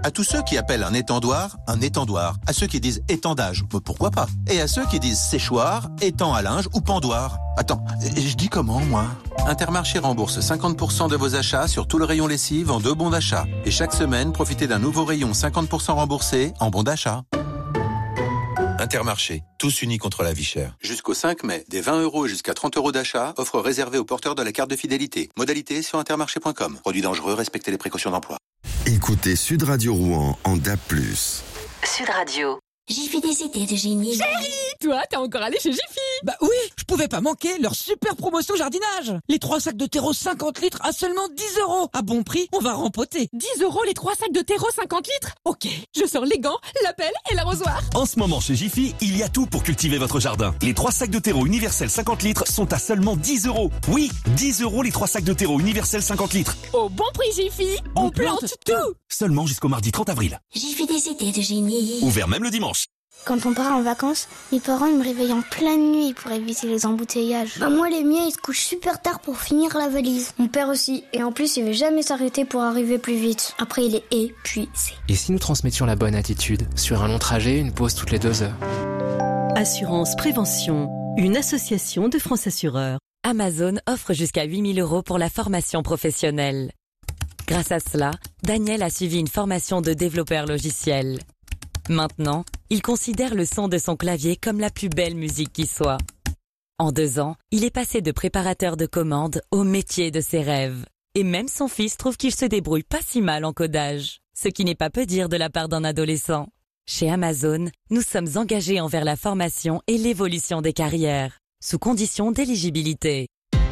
À tous ceux qui appellent un étendoir un étendoir. À ceux qui disent étendage, bah, pourquoi pas. Et à ceux qui disent séchoir, étang à linge ou pendoir. Attends, je dis comment, moi ? Intermarché rembourse cinquante pour cent de vos achats sur tout le rayon lessive en deux bons d'achat. Et chaque semaine, profitez d'un nouveau rayon cinquante pour cent remboursé en bons d'achat. Intermarché, tous unis contre la vie chère. Jusqu'au cinq mai, des vingt euros jusqu'à trente euros d'achat, offre réservée aux porteurs de la carte de fidélité. Modalité sur intermarché point com. Produit dangereux, respectez les précautions d'emploi. Écoutez Sud Radio Rouen en D A B plus. Sud Radio. J'ai fait des idées de génie. Chérie, toi, t'es encore allé chez Jiffy? Bah oui, je pouvais pas manquer leur super promotion jardinage. Les trois sacs de terreau cinquante litres à seulement dix euros. À bon prix, on va rempoter. dix euros les trois sacs de terreau cinquante litres? Ok, je sors les gants, la pelle et l'arrosoir. En ce moment, chez Jiffy, il y a tout pour cultiver votre jardin. Les trois sacs de terreau universel cinquante litres sont à seulement dix euros. Oui, dix euros les trois sacs de terreau universel cinquante litres. Au bon prix Jiffy, on, on plante, plante tout. Seulement jusqu'au mardi trente avril. J'ai fait des idées de génie. Ouvert même le dimanche. Quand on part en vacances, mes parents ils me réveillent en pleine nuit pour éviter les embouteillages. Bah moi les miens ils se couchent super tard pour finir la valise. Mon père aussi, et en plus il veut jamais s'arrêter pour arriver plus vite. Après il est épuisé. Et si nous transmettions la bonne attitude? Sur un long trajet, une pause toutes les deux heures. Assurance Prévention, une association de France Assureurs. Amazon offre jusqu'à huit mille euros pour la formation professionnelle. Grâce à cela, Daniel a suivi une formation de développeur logiciel. Maintenant, il considère le son de son clavier comme la plus belle musique qui soit. En deux ans, il est passé de préparateur de commandes au métier de ses rêves. Et même son fils trouve qu'il se débrouille pas si mal en codage. Ce qui n'est pas peu dire de la part d'un adolescent. Chez Amazon, nous sommes engagés envers la formation et l'évolution des carrières, sous condition d'éligibilité.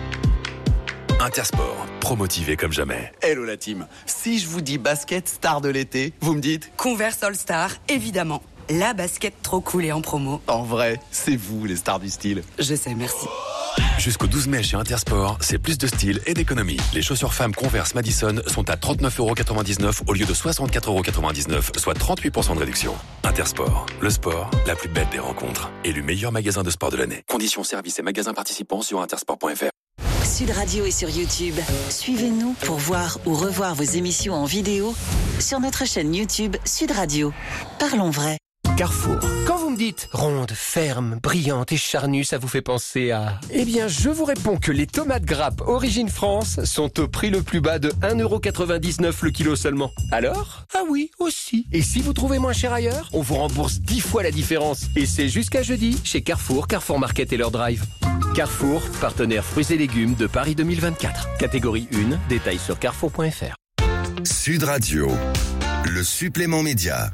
Intersport, promotivé comme jamais. Hello la team, si je vous dis basket star de l'été, vous me dites Converse All Star, évidemment. La basket trop cool et en promo. En vrai, c'est vous les stars du style. Je sais, merci. Jusqu'au douze mai chez Intersport, c'est plus de style et d'économie. Les chaussures femmes Converse Madison sont à trente-neuf euros quatre-vingt-dix-neuf au lieu de soixante-quatre euros quatre-vingt-dix-neuf, soit trente-huit pour cent de réduction. Intersport, le sport, la plus belle des rencontres. Élu meilleur magasin de sport de l'année. Conditions, services et magasins participants sur intersport point f r. Sud Radio est sur YouTube. Suivez-nous pour voir ou revoir vos émissions en vidéo sur notre chaîne YouTube Sud Radio. Parlons vrai. Carrefour. Quand vous me dites ronde, ferme, brillante et charnue, ça vous fait penser à... Eh bien, je vous réponds que les tomates grappes Origine France sont au prix le plus bas de un euro quatre-vingt-dix-neuf le kilo seulement. Alors? Ah oui, aussi. Et si vous trouvez moins cher ailleurs, on vous rembourse dix fois la différence. Et c'est jusqu'à jeudi chez Carrefour, Carrefour Market et leur drive. Carrefour, partenaire fruits et légumes de Paris deux mille vingt-quatre. Catégorie un, détails sur carrefour point f r. Sud Radio, le supplément média.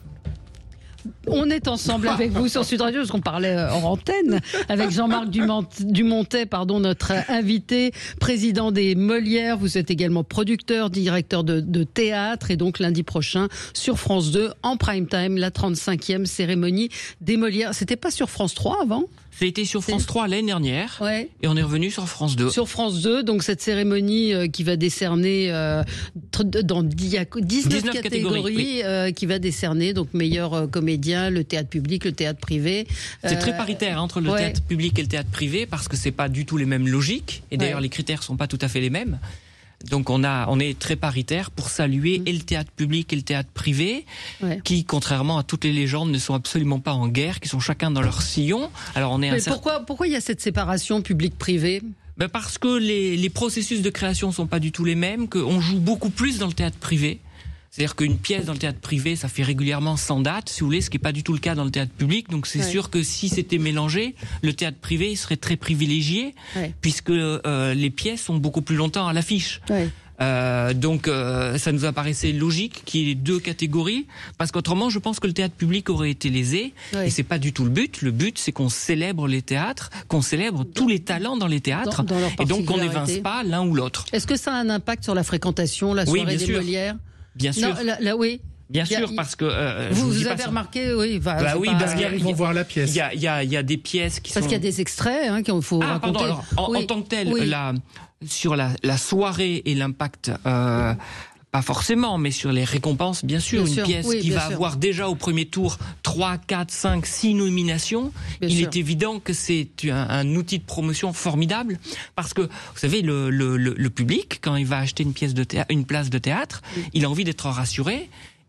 On est ensemble avec vous sur Sud Radio, parce qu'on parlait hors antenne, avec Jean-Marc Dumontet, pardon, notre invité, président des Molières. Vous êtes également producteur, directeur de, de théâtre, et donc lundi prochain, sur France deux, en prime time, la trente-cinquième cérémonie des Molières. C'était pas sur France trois avant ? C'était sur France trois l'année dernière, ouais. Et on est revenu sur France deux. Sur France deux, donc cette cérémonie euh, qui va décerner euh, dans dix-neuf, dix-neuf catégories, catégories oui. euh, qui va décerner donc meilleur euh, comédien, le théâtre public, le théâtre privé. C'est euh, très paritaire entre le ouais. théâtre public et le théâtre privé, parce que c'est pas du tout les mêmes logiques, et d'ailleurs ouais. les critères sont pas tout à fait les mêmes. Donc on a, on est très paritaire pour saluer mmh. et le théâtre public et le théâtre privé, ouais. qui, contrairement à toutes les légendes, ne sont absolument pas en guerre, qui sont chacun dans leur sillon. Alors on est. Mais pourquoi, pourquoi il y a cette séparation public-privé ? Ben parce que les, les processus de création sont pas du tout les mêmes, qu'on joue beaucoup plus dans le théâtre privé. C'est-à-dire qu'une pièce dans le théâtre privé, ça fait régulièrement cent dates, si vous voulez, ce qui n'est pas du tout le cas dans le théâtre public. Donc c'est ouais. sûr que si c'était mélangé, le théâtre privé serait très privilégié, ouais. puisque euh, les pièces sont beaucoup plus longtemps à l'affiche. Ouais. Euh, donc euh, ça nous apparaissait logique qu'il y ait deux catégories, parce qu'autrement je pense que le théâtre public aurait été lésé, ouais. et c'est pas du tout le but. Le but c'est qu'on célèbre les théâtres, qu'on célèbre tous les talents dans les théâtres, dans, dans et donc qu'on n'évince pas l'un ou l'autre. Est-ce que ça a un impact sur la fréquentation, la soirée oui, des sûr. Molières ? Bien sûr. Non, là, là, oui. Bien a, sûr, parce que euh, vous, vous, vous avez ça. remarqué, oui, bah, bah oui, pas, parce qu'ils vont voir la pièce. Il y a, il y a, il y a des pièces qui parce sont. Parce qu'il y a des extraits hein, qu'il faut ah, raconter. Pardon, alors, en, oui. en tant que tel, oui. la, sur la, la soirée et l'impact. Euh, Pas forcément, mais sur les récompenses, bien sûr. Bien une sûr. pièce oui, qui va sûr. avoir déjà au premier tour trois, quatre, cinq, six nominations. Bien il sûr. est évident que c'est un, un outil de promotion formidable, parce que, vous savez, le, le, le, le public, quand il va acheter une, pièce de théâtre, une place de théâtre, oui. il a envie d'être rassuré.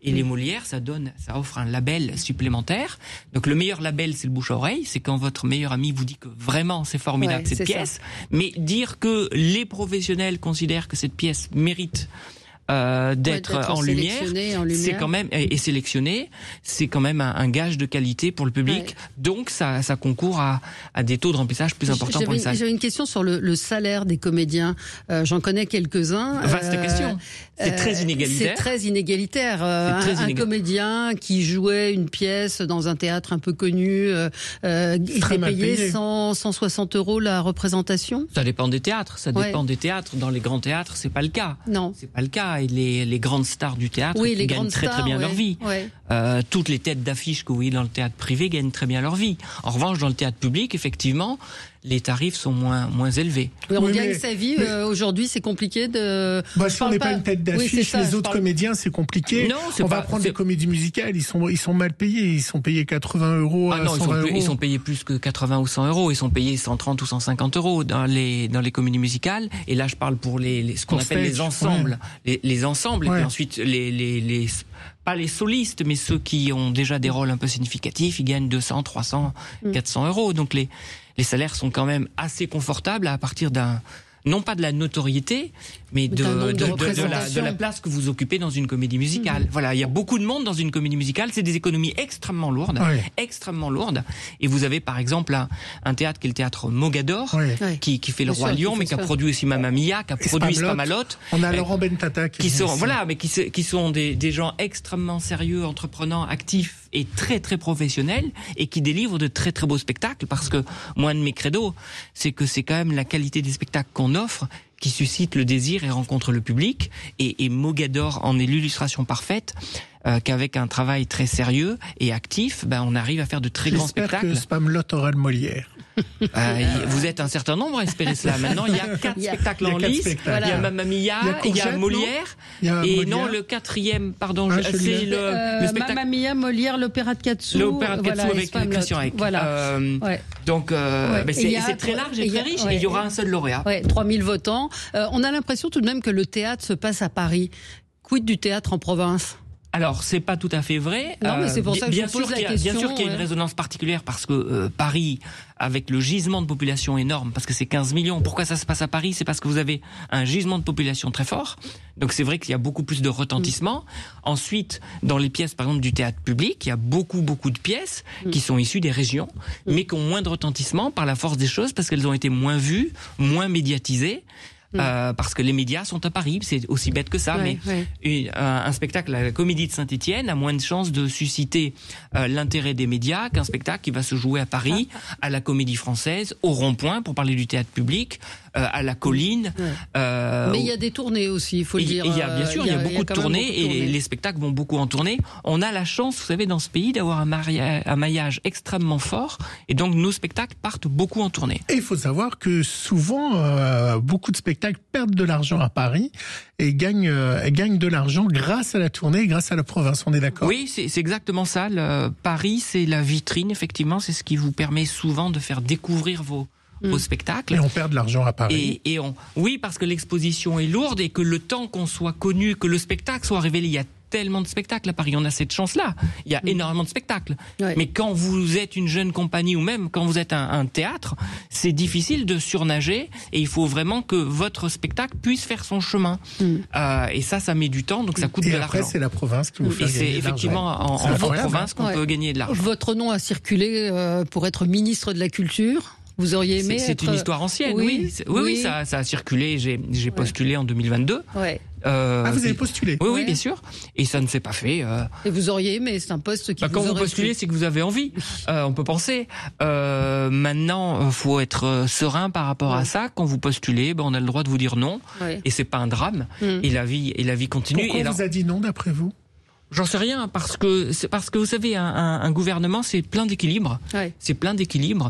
Et les Molières, ça donne, ça offre un label supplémentaire. Donc le meilleur label, c'est le bouche à oreille. C'est quand votre meilleur ami vous dit que vraiment c'est formidable Ouais, cette c'est pièce. ça. Mais dire que les professionnels considèrent que cette pièce mérite Euh, d'être Ouais, d'être en lumière, sélectionné en lumière. c'est quand même et, et sélectionné, c'est quand même un, un gage de qualité pour le public. Ouais. Donc ça, ça concourt à, à des taux de remplissage plus importants pour les salles. J'avais une question sur le, le salaire des comédiens. Euh, J'en connais quelques-uns. Vaste Euh, question. C'est très inégalitaire. C'est très inégalitaire. Euh, C'est très un, un inégal- comédien qui jouait une pièce dans un théâtre un peu connu, euh, euh, était Très mal payé payé. cent, cent soixante euros la représentation. Ça dépend des théâtres. Ça Ouais. dépend des théâtres. Dans les grands théâtres, c'est pas le cas. Non. C'est pas le cas. Et les, les grandes stars du théâtre Oui, les gagnent grandes très stars, très bien ouais. leur vie. Ouais. Euh, toutes les têtes d'affiche que vous voyez dans le théâtre privé gagnent très bien leur vie. En revanche, dans le théâtre public, effectivement, les tarifs sont moins moins élevés. Oui, on Oui, gagne mais- sa vie. mais- euh, Aujourd'hui, c'est compliqué de. Bah, Je si on parle n'est pas une tête Oui, c'est d'affiche, ça, les je autres parle- comédiens, c'est compliqué. Non, c'est on va pas- prendre c'est- les comédies musicales, ils sont, ils sont mal payés. Ils sont payés quatre-vingts euros Ah à non, ils cent sont, vingt payés- euros. ils sont payés plus que quatre-vingts ou cent euros. Ils sont payés cent trente ou cent cinquante euros dans les dans les comédies musicales. Et là, je parle pour les, les ce qu'on Pour appelle les stage, ensembles, les, les ensembles. Et Ouais. puis ensuite les, les les pas les solistes, mais ceux qui ont déjà des rôles un peu significatifs, ils gagnent deux cents, trois cents, Mm. quatre cents euros. Donc les les salaires sont quand même assez confortables à partir d'un non pas de la notoriété, mais de, d'un nombre de de, de- de la, représentations. de la place que vous occupez dans une comédie musicale. Mhm. Voilà, il y a beaucoup de monde dans une comédie musicale, c'est des économies extrêmement lourdes, Ouais. extrêmement lourdes. Et vous avez par exemple un, un théâtre qui est le théâtre Mogador, Ouais. Ouais. qui, qui fait le Bien Roi sûr, Lion, qui mais fait qui a ça. produit aussi Mamma Mia, qui a Et produit Spamalot. Spamalot. On a Euh, Laurent Bentata qui, qui est sont ici. voilà mais qui, se- qui sont des, des gens extrêmement sérieux, entreprenants, actifs et très très professionnels et qui délivrent de très très beaux spectacles, parce que moi, un de mes credos, c'est que c'est quand même la qualité des spectacles qu'on offre qui suscite le désir et rencontre le public, et, et Mogador en est l'illustration parfaite, euh, qu'avec un travail très sérieux et actif, ben on arrive à faire de très grands J'espère spectacles. que Spamalot aura le Molière. Euh, vous êtes un certain nombre à espérer cela. Maintenant, il y a quatre Il y a- spectacles il y a en quatre lice. spectacles. Il y a Mamma Mia, Il y a il y a Courgette, non Molière, Il y a et Molière. non, le quatrième, pardon, Ah, je- celui-là. c'est le, Euh, le spectacle. Mamma Mia, Molière, l'opéra de Katsu. L'opéra de Katsu voilà, et avec Spamalot. Christian Eck. Voilà. Euh, Ouais. Donc, euh, Ouais. ben, Et c'est il y a c'est très trois- large et et il y très a- riche, ouais. et il y aura un seul lauréat. Ouais, trois mille votants. Euh, on a l'impression tout de même que le théâtre se passe à Paris. Quid du théâtre en province? Alors, c'est pas tout à fait vrai. Non, mais c'est pour bi- ça que je bien vous pose sûr la qu'il y a- question, Bien sûr qu'il y a une ouais. résonance particulière, parce que euh, Paris, avec le gisement de population énorme, parce que c'est quinze millions. Pourquoi ça se passe à Paris? C'est parce que vous avez un gisement de population très fort. Donc c'est vrai qu'il y a beaucoup plus de retentissement. Mm. Ensuite, dans les pièces, par exemple, du théâtre public, il y a beaucoup, beaucoup de pièces Mm. qui sont issues des régions, mais qui ont moins de retentissement par la force des choses, parce qu'elles ont été moins vues, moins médiatisées. Euh, parce que les médias sont à Paris, c'est aussi bête que ça, Ouais, mais ouais. une- un, un spectacle à la Comédie de Saint-Étienne a moins de chances de susciter euh, l'intérêt des médias qu'un spectacle qui va se jouer à Paris, à la Comédie Française, au Rond-Point, pour parler du théâtre public, euh, à la Colline. Ouais. euh, Mais il y a des tournées aussi, il faut le il y- dire. il y a, bien sûr, il y a, beaucoup de quand même tournées, beaucoup de et tournées. les, les spectacles vont beaucoup en tournée. On a la chance, vous savez, dans ce pays, d'avoir un, maria- un maillage extrêmement fort, et donc nos spectacles partent beaucoup en tournée. Et il faut savoir que souvent, euh, beaucoup de spectacles perdent de l'argent à Paris et gagnent, euh, et gagnent de l'argent grâce à la tournée et grâce à la province. On est d'accord? Oui, c'est c'est exactement ça. Le, Paris, c'est la vitrine, effectivement. C'est ce qui vous permet souvent de faire découvrir vos, Mm. vos spectacles. Et on perd de l'argent à Paris. Et, et on, oui, parce que l'exposition est lourde et que le temps qu'on soit connu, que le spectacle soit révélé, il y a tellement de spectacles à Paris, on a cette chance-là. Il y a énormément de spectacles. Ouais. Mais quand vous êtes une jeune compagnie, ou même quand vous êtes un, un théâtre, c'est difficile de surnager, et il faut vraiment que votre spectacle puisse faire son chemin. Euh, et ça, ça met du temps, donc ça coûte Et de après, l'argent. c'est la province qui vous fait Et gagner c'est de l'argent. effectivement en, C'est en incroyable. province qu'on Ouais. peut gagner de l'argent. Votre nom a circulé euh, pour être ministre de la Culture. Vous auriez aimé C'est c'est être... une histoire ancienne, oui. C'est- Oui, oui, ça, ça a circulé. J'ai j'ai postulé en deux mille vingt-deux. Ouais. Euh, Ah, vous avez c'est- postulé? Oui, Ouais. oui, bien sûr. Et ça ne s'est pas fait. euh, Et vous auriez aimé, c'est un poste qui Bah, vous quand vous aurait postulez, plu. c'est que vous avez envie. Euh, on peut penser. Euh, maintenant, euh, faut être euh, serein par rapport à ça. Quand vous postulez, ben, on a le droit de vous dire non, Ouais. et c'est pas un drame. Mm. Et la vie, et la vie continue. Pourquoi et on là- vous a dit non, d'après vous? J'en sais rien, parce que c'est parce que vous savez, un, un, un gouvernement, c'est plein d'équilibres. Ouais. C'est plein d'équilibres.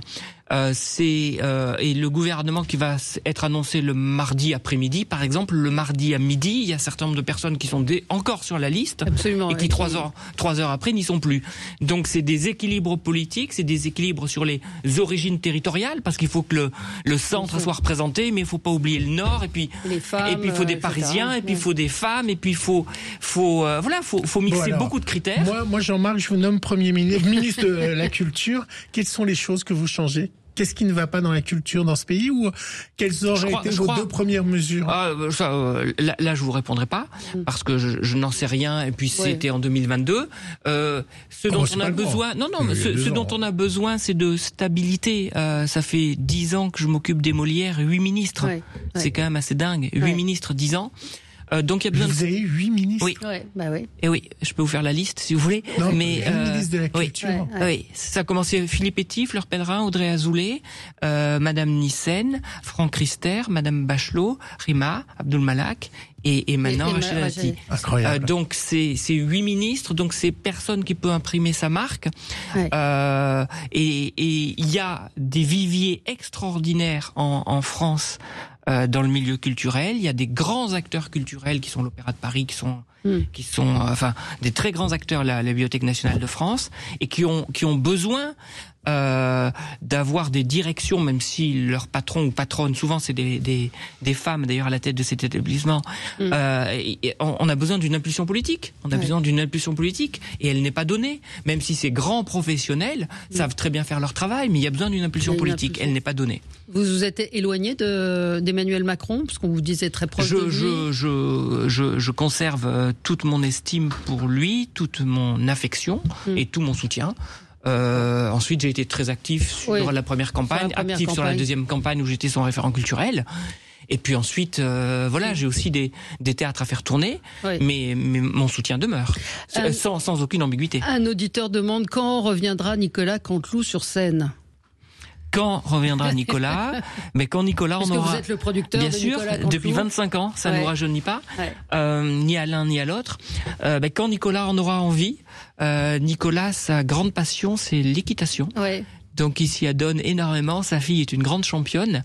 Euh, c'est euh, et le gouvernement qui va être annoncé le mardi après-midi, par exemple, le mardi à midi, il y a un certain nombre de personnes qui sont dé- encore sur la liste Absolument, et qui oui. trois heures trois heures après n'y sont plus. Donc c'est des équilibres politiques, c'est des équilibres sur les origines territoriales, parce qu'il faut que le, le centre soit représenté, mais il faut pas oublier le nord, et puis les femmes, et puis il faut des et cetera. Parisiens, et puis il faut des femmes, et puis il faut faut euh, voilà, faut faut mixer Bon, alors, beaucoup de critères. Moi, moi, Jean-Marc, je vous nomme Premier ministre, ministre de la Culture. Quelles sont les choses que vous changez ? Qu'est-ce qui ne va pas dans la culture dans ce pays, ou quelles auraient Je crois- été je vos crois- deux premières mesures? Ah, ça, euh, là, là, je vous répondrai pas parce que je, je n'en sais rien. Et puis c'était en deux mille vingt-deux. Euh, ce Oh, dont c'est on a pas grand. besoin, non, non, Il y mais a ce, deux ce ans. dont on a besoin, c'est de stabilité. Euh, ça fait dix ans que je m'occupe des Molières, huit ministres. Ouais, ouais. C'est quand même assez dingue. Huit Ouais. ministres, dix ans. Euh, donc il y a besoin. Vous de... avez huit ministres. Oui. Ouais, bah oui. Et oui, je peux vous faire la liste si vous voulez. Non, mais huit ministres de la oui. culture. Ouais, ouais. Oui, ça a commencé Philippe Etty, Fleur Pellerin, Audrey Azoulay, euh, Madame Nissen, Franck Rister, Madame Bachelot, Rima, Abdul Malak et, et maintenant Et- et Rachid Ma- Dati. Rachid. Incroyable. Euh, donc c'est c'est huit ministres, donc c'est personne qui peut imprimer sa marque. Ouais. Euh, et et il y a des viviers extraordinaires en, en France. Euh, dans le milieu culturel, il y a des grands acteurs culturels qui sont l'Opéra de Paris, qui sont Mm. qui sont euh, enfin des très grands acteurs, la, la Bibliothèque nationale de France, et qui ont qui ont besoin euh, d'avoir des directions, même si leur patron ou patronne, souvent c'est des des, des femmes d'ailleurs à la tête de cet établissement. Mm. Euh, et, et on, on a besoin d'une impulsion politique. On a Ouais. besoin d'une impulsion politique, et elle n'est pas donnée. Même si ces grands professionnels savent très bien faire leur travail, mais il y a besoin d'une impulsion Il y a une politique. impulsion. Elle n'est pas donnée. Vous vous êtes éloigné de d'Emmanuel Macron, parce qu'on vous disait très proche de Je, lui. je, je, je, je conserve euh, toute mon estime pour lui, toute mon affection Mm. et tout mon soutien. Euh, ensuite, j'ai été très actif sur Oui. la première campagne, Sur la première actif sur la campagne. deuxième campagne où j'étais son référent culturel. Et puis ensuite, euh, voilà, j'ai aussi des, des théâtres à faire tourner, Oui. mais, mais mon soutien demeure, Euh, sans, sans aucune ambiguïté. Un auditeur demande quand reviendra Nicolas Canteloup sur scène. Quand reviendra Nicolas? Mais quand Nicolas, Parce on que aura... vous êtes le producteur Bien de sûr, Nicolas Canteloup. depuis vingt-cinq ans, ça ne Ouais. nous rajeunit pas, Ouais. euh, ni à l'un ni à l'autre. Euh, ben, quand Nicolas en aura envie, euh, Nicolas, sa grande passion, c'est l'équitation. Ouais. Donc il s'y adonne énormément. Sa fille est une grande championne.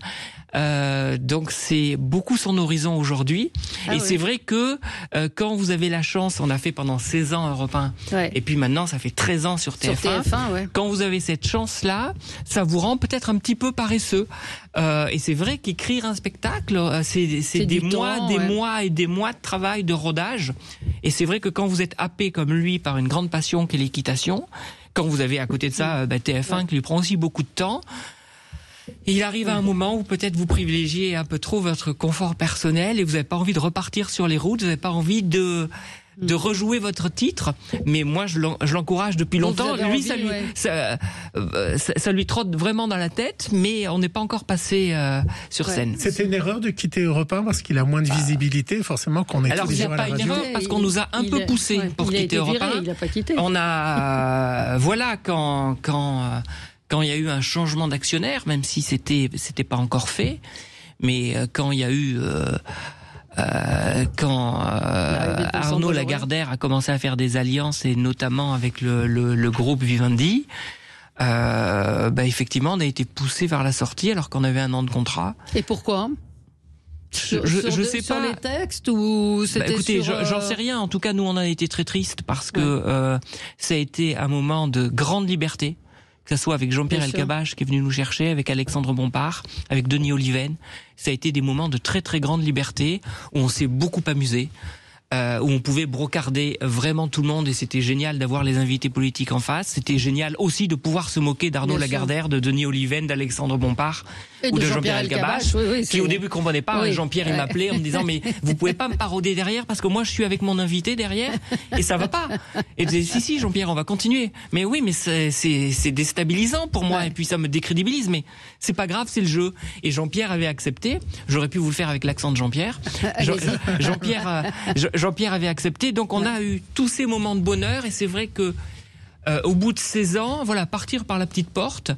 Euh, donc c'est beaucoup son horizon aujourd'hui. Ah et oui. c'est vrai que euh, quand vous avez la chance, on a fait pendant seize ans Europe un, Ouais. et puis maintenant ça fait treize ans sur T Sur F un. T F un, ouais. Quand vous avez cette chance-là, ça vous rend peut-être un petit peu paresseux. Euh, et c'est vrai qu'écrire un spectacle, euh, c'est, c'est, C'est des du mois, temps, des ouais. mois et des mois de travail, de rodage. Et c'est vrai que quand vous êtes happé comme lui par une grande passion qu'est l'équitation, quand vous avez à côté de ça euh, bah, T F un qui lui prend aussi beaucoup de temps, et il arrive à un moment où peut-être vous privilégiez un peu trop votre confort personnel et vous n'avez pas envie de repartir sur les routes, vous n'avez pas envie de de rejouer votre titre, mais moi je l'en- je l'encourage depuis Donc, longtemps. vous avez Lui, envie, ça lui ouais. ça, euh, ça, ça lui trotte vraiment dans la tête, mais on n'est pas encore passé euh, sur Ouais. scène. C'était une erreur de quitter Europe un parce qu'il a moins de visibilité, forcément, qu'on est Alors tous les c'est jours à pas la une radio. erreur parce qu'on nous a un Il peu est- poussé ouais, pour il a quitter été Europe viré, un. il a pas quitté. On a, euh, voilà, quand quand euh, quand il y a eu un changement d'actionnaire, même si c'était c'était pas encore fait, mais euh, quand il y a eu euh, euh, quand euh, L'arrivée de Vincent Arnaud Bolloré. Lagardère a commencé à faire des alliances et notamment avec le le, le groupe Vivendi, euh, bah effectivement on a été poussé vers la sortie alors qu'on avait un an de contrat. Et pourquoi Sur, je, sur je de- sais sur pas. les textes ou Bah, c'était écoutez, sur, je- j'en euh, sais rien. En tout cas, nous, on a été très tristes parce que euh, ça a été un moment de grande liberté, que ce soit avec Jean-Pierre Bien sûr. Elkabbach qui est venu nous chercher, avec Alexandre Bompard, avec Denis Oliven. Ça a été des moments de très très grande liberté où on s'est beaucoup amusé. Euh, où on pouvait brocarder vraiment tout le monde et c'était génial d'avoir les invités politiques en face. C'était génial aussi de pouvoir se moquer d'Arnaud Bien sûr. Lagardère, de Denis Oliven, d'Alexandre Bompard Et ou de de Jean-Pierre Jean-Pierre Elkabbach, Elkabbach, oui, oui, qui c'est- au début comprenait pas. Oui. Jean-Pierre il Ouais. m'appelait en me disant mais vous pouvez pas me parodier derrière parce que moi je suis avec mon invité derrière et ça va pas. Et je disais si si Jean-Pierre on va continuer. Mais oui mais c'est c'est, c'est déstabilisant pour moi Ouais. et puis ça me décrédibilise mais c'est pas grave c'est le jeu. Et Jean-Pierre avait accepté. J'aurais pu vous le faire avec l'accent de Jean-Pierre. Jean- Allez-y. Jean-Pierre euh, Jean- Jean-Pierre avait accepté donc on a eu tous ces moments de bonheur et c'est vrai que euh, au bout de seize ans, voilà, partir par la petite porte,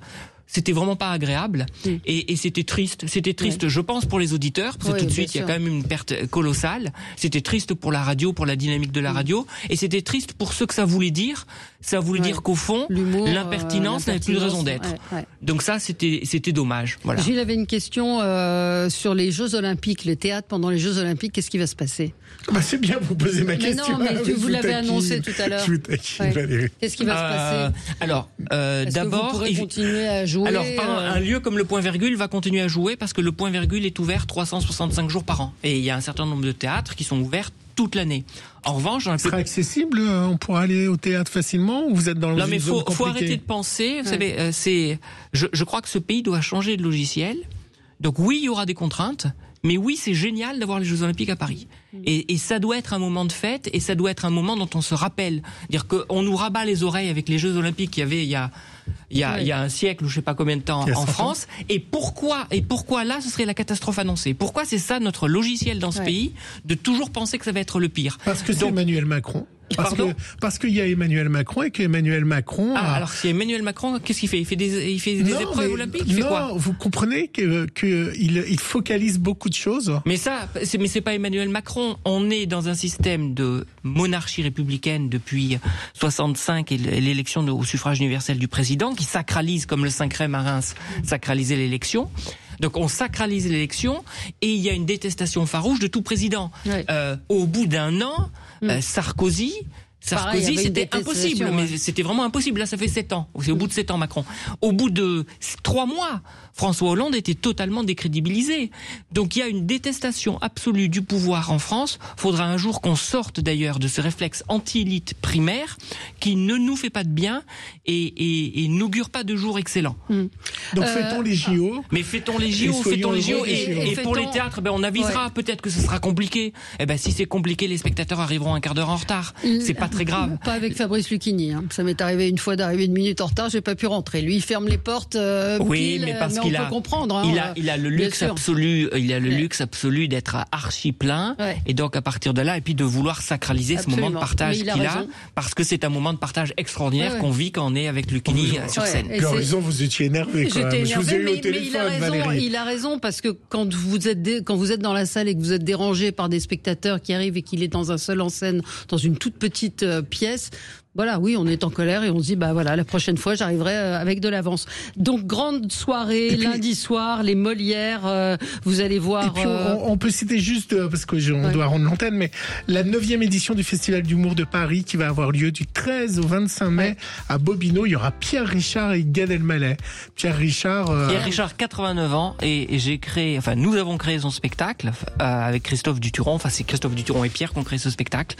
c'était vraiment pas agréable mmh. et, et c'était triste. C'était triste, ouais. je pense, pour les auditeurs, parce que oui, tout de suite, il y a quand même une perte colossale. C'était triste pour la radio, pour la dynamique de la mmh. radio, et c'était triste pour ce que ça voulait dire. Ça voulait ouais. dire qu'au fond, l'humour, l'impertinence euh, n'avait plus de raison d'être. Ouais, ouais. Donc ça, c'était, c'était dommage. Voilà. Gilles avait une question euh, sur les Jeux Olympiques, le théâtre pendant les Jeux Olympiques. Qu'est-ce qui va se passer? Bah, c'est bien, vous posez ma mais question. Non, mais ah, vous, vous l'avez annoncé tout à l'heure. Je vous taquine, Valérie. Qu'est-ce qui va euh, se passer? Alors, euh, Est-ce d'abord, que vous pourrez il... continuer à jouer. Alors, un, un lieu comme le Point Virgule va continuer à jouer parce que le Point Virgule est ouvert trois cent soixante-cinq jours par an, et il y a un certain nombre de théâtres qui sont ouverts toute l'année. En revanche, dans ce sera accessible, on pourra aller au théâtre facilement, ou vous êtes dans le Non, mais faut, faut arrêter de penser. Vous ouais. savez, euh, c'est, je, je crois que ce pays doit changer de logiciel. Donc oui, il y aura des contraintes, mais oui, c'est génial d'avoir les Jeux Olympiques à Paris. Mmh. Et, et ça doit être un moment de fête, et ça doit être un moment dont on se rappelle. Dire qu'on nous rabat les oreilles avec les Jeux Olympiques qu'il y avait il y a. Il y a, ouais. il y a un siècle ou je sais pas combien de temps en France. Et pourquoi, et pourquoi là, ce serait la catastrophe annoncée? Pourquoi c'est ça notre logiciel dans ce ouais. pays, de toujours penser que ça va être le pire? Parce que c'est Donc, Emmanuel Macron. Parce que, parce qu'il y a Emmanuel Macron et qu'Emmanuel Macron. Ah, a... alors si Emmanuel Macron, qu'est-ce qu'il fait? Il fait des, il fait des non, épreuves mais, olympiques? Il fait non, quoi? vous comprenez que, que il, il focalise beaucoup de choses. Mais ça, c'est, mais c'est pas Emmanuel Macron. On est dans un système de monarchie républicaine depuis soixante-cinq et l'élection de, au suffrage universel du président qui sacralise comme le Saint-Crème à Reims sacralisait l'élection. Donc on sacralise l'élection et il y a une détestation farouche de tout président. Ouais. Euh, au bout d'un an, mmh. euh, Sarkozy... Sarkozy, Pareil, c'était impossible, ouais. mais c'était vraiment impossible. Là, ça fait sept ans. C'est au bout de sept ans, Macron. Au bout de trois mois, François Hollande était totalement décrédibilisé. Donc, il y a une détestation absolue du pouvoir en France. Faudra un jour qu'on sorte d'ailleurs de ce réflexe anti-élite primaire qui ne nous fait pas de bien et, et, et n'augure pas de jours excellents. Mmh. Donc, euh, fêtons les J O. Mais fêtons les J O, fêtons les J O. Et, et, et pour les théâtres, ben, on avisera. Ouais. Peut-être que ce sera compliqué. Eh ben, si c'est compliqué, les spectateurs arriveront un quart d'heure en retard. Mmh. C'est pas très grave. Pas avec Fabrice Lucchini. Hein. Ça m'est arrivé une fois d'arriver une minute en retard, j'ai pas pu rentrer. Lui, il ferme les portes. Euh, oui, pile, mais parce mais qu'il on a, peut comprendre. Hein, il a, il a le luxe absolu. Il a le ouais. luxe absolu d'être archi plein. Ouais. Et donc à partir de là, et puis de vouloir sacraliser Absolument. ce moment de partage qu'il a, a parce que c'est un moment de partage extraordinaire ouais, ouais. qu'on vit quand on est avec Lucchini oh, sur ouais. scène. Il a raison, vous étiez énervé. J'étais énervé, mais, mais il a raison. Valérie. Il a raison parce que quand vous êtes dé, quand vous êtes dans la salle et que vous êtes dérangé par des spectateurs qui arrivent et qu'il est dans un seul en scène, dans une toute petite euh, pièce. Voilà, oui, on est en colère et on se dit, bah voilà, la prochaine fois, j'arriverai avec de l'avance. Donc, grande soirée, puis, lundi soir, les Molières, euh, vous allez voir... Et puis, euh... on, on peut citer juste, parce qu'on ouais. doit rendre l'antenne, mais la neuvième édition du Festival d'humour de Paris qui va avoir lieu du treize au vingt-cinq mai ouais. à Bobino. Il y aura Pierre Richard et Gad Elmaleh. Pierre Richard... Euh... Pierre Richard, quatre-vingt-neuf ans, et, et j'ai créé, enfin, nous avons créé son spectacle euh, avec Christophe Duturon. Enfin, c'est Christophe Duturon et Pierre qui ont créé ce spectacle.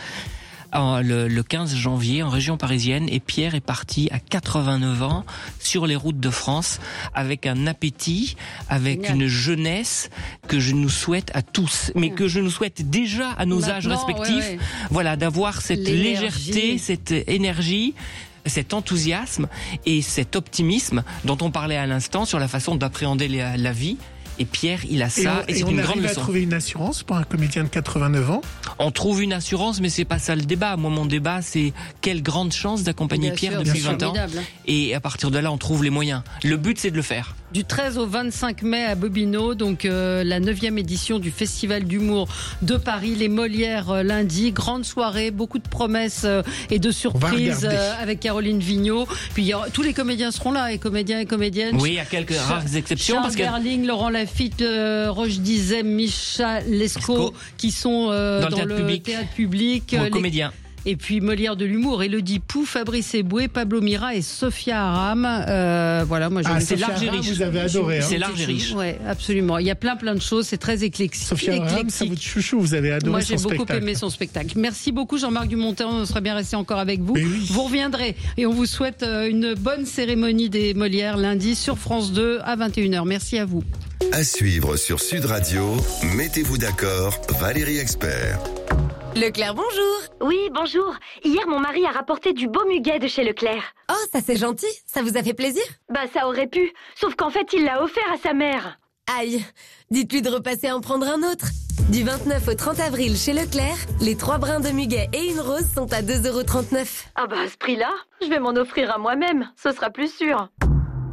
Le, le quinze janvier en région parisienne, et Pierre est parti à quatre-vingt-neuf ans sur les routes de France avec un appétit, avec Bien. une jeunesse que je nous souhaite à tous, mais Bien. que je nous souhaite déjà à nos Maintenant, âges respectifs, ouais, ouais. voilà, d'avoir cette l'énergie. légèreté, cette énergie, cet enthousiasme et cet optimisme dont on parlait à l'instant sur la façon d'appréhender la, la vie. Et Pierre, il a ça, et, on, et c'est et une grande leçon. On arrive à trouver une assurance pour un comédien de quatre-vingt-neuf ans? On trouve une assurance, mais c'est pas ça le débat. Moi, mon débat, c'est quelle grande chance d'accompagner bien Pierre sûr, depuis vingt ans. Et à partir de là, on trouve les moyens. Le but, c'est de le faire. Du treize au vingt-cinq mai à Bobino, donc euh, la neuvième édition du Festival d'humour de Paris, les Molières euh, lundi, grande soirée, beaucoup de promesses euh, et de surprises euh, avec Caroline Vigneault. Puis il y aura, tous les comédiens seront là, et comédiens et comédiennes. Oui, à quelques Ch- rares exceptions. Charles parce que... Berling, Laurent Lafitte, euh, Roche Dizet, Micha Lescaut, qui sont euh, dans, dans le théâtre public. Théâtre public euh, les... comédiens. Et puis Molière de l'humour, Élodie Pou, Fabrice Eboué, Pablo Mira et Sophia Aram. Euh, voilà, moi je ah, c'est large et riche. Vous avez adoré. Hein. C'est large et riche. Ouais, absolument. Il y a plein plein de choses. C'est très éclectique. Sophia Aram, c'est votre chouchou. Vous avez adoré moi, son spectacle. Moi j'ai beaucoup aimé son spectacle. Merci beaucoup Jean-Marc Dumontet. On serait bien resté encore avec vous. Oui. Vous reviendrez et on vous souhaite une bonne cérémonie des Molières lundi sur France deux à vingt et une heures. Merci à vous. À suivre sur Sud Radio. Mettez-vous d'accord. Valérie Expert. Leclerc, bonjour. Oui, bonjour. Hier, mon mari a rapporté du beau muguet de chez Leclerc. Oh, ça c'est gentil. Ça vous a fait plaisir? Bah, ça aurait pu. Sauf qu'en fait, il l'a offert à sa mère. Aïe. Dites-lui de repasser en prendre un autre. Du vingt-neuf au trente avril chez Leclerc, les trois brins de muguet et une rose sont à deux euros trente-neuf. Ah bah, à ce prix-là, je vais m'en offrir à moi-même. Ce sera plus sûr.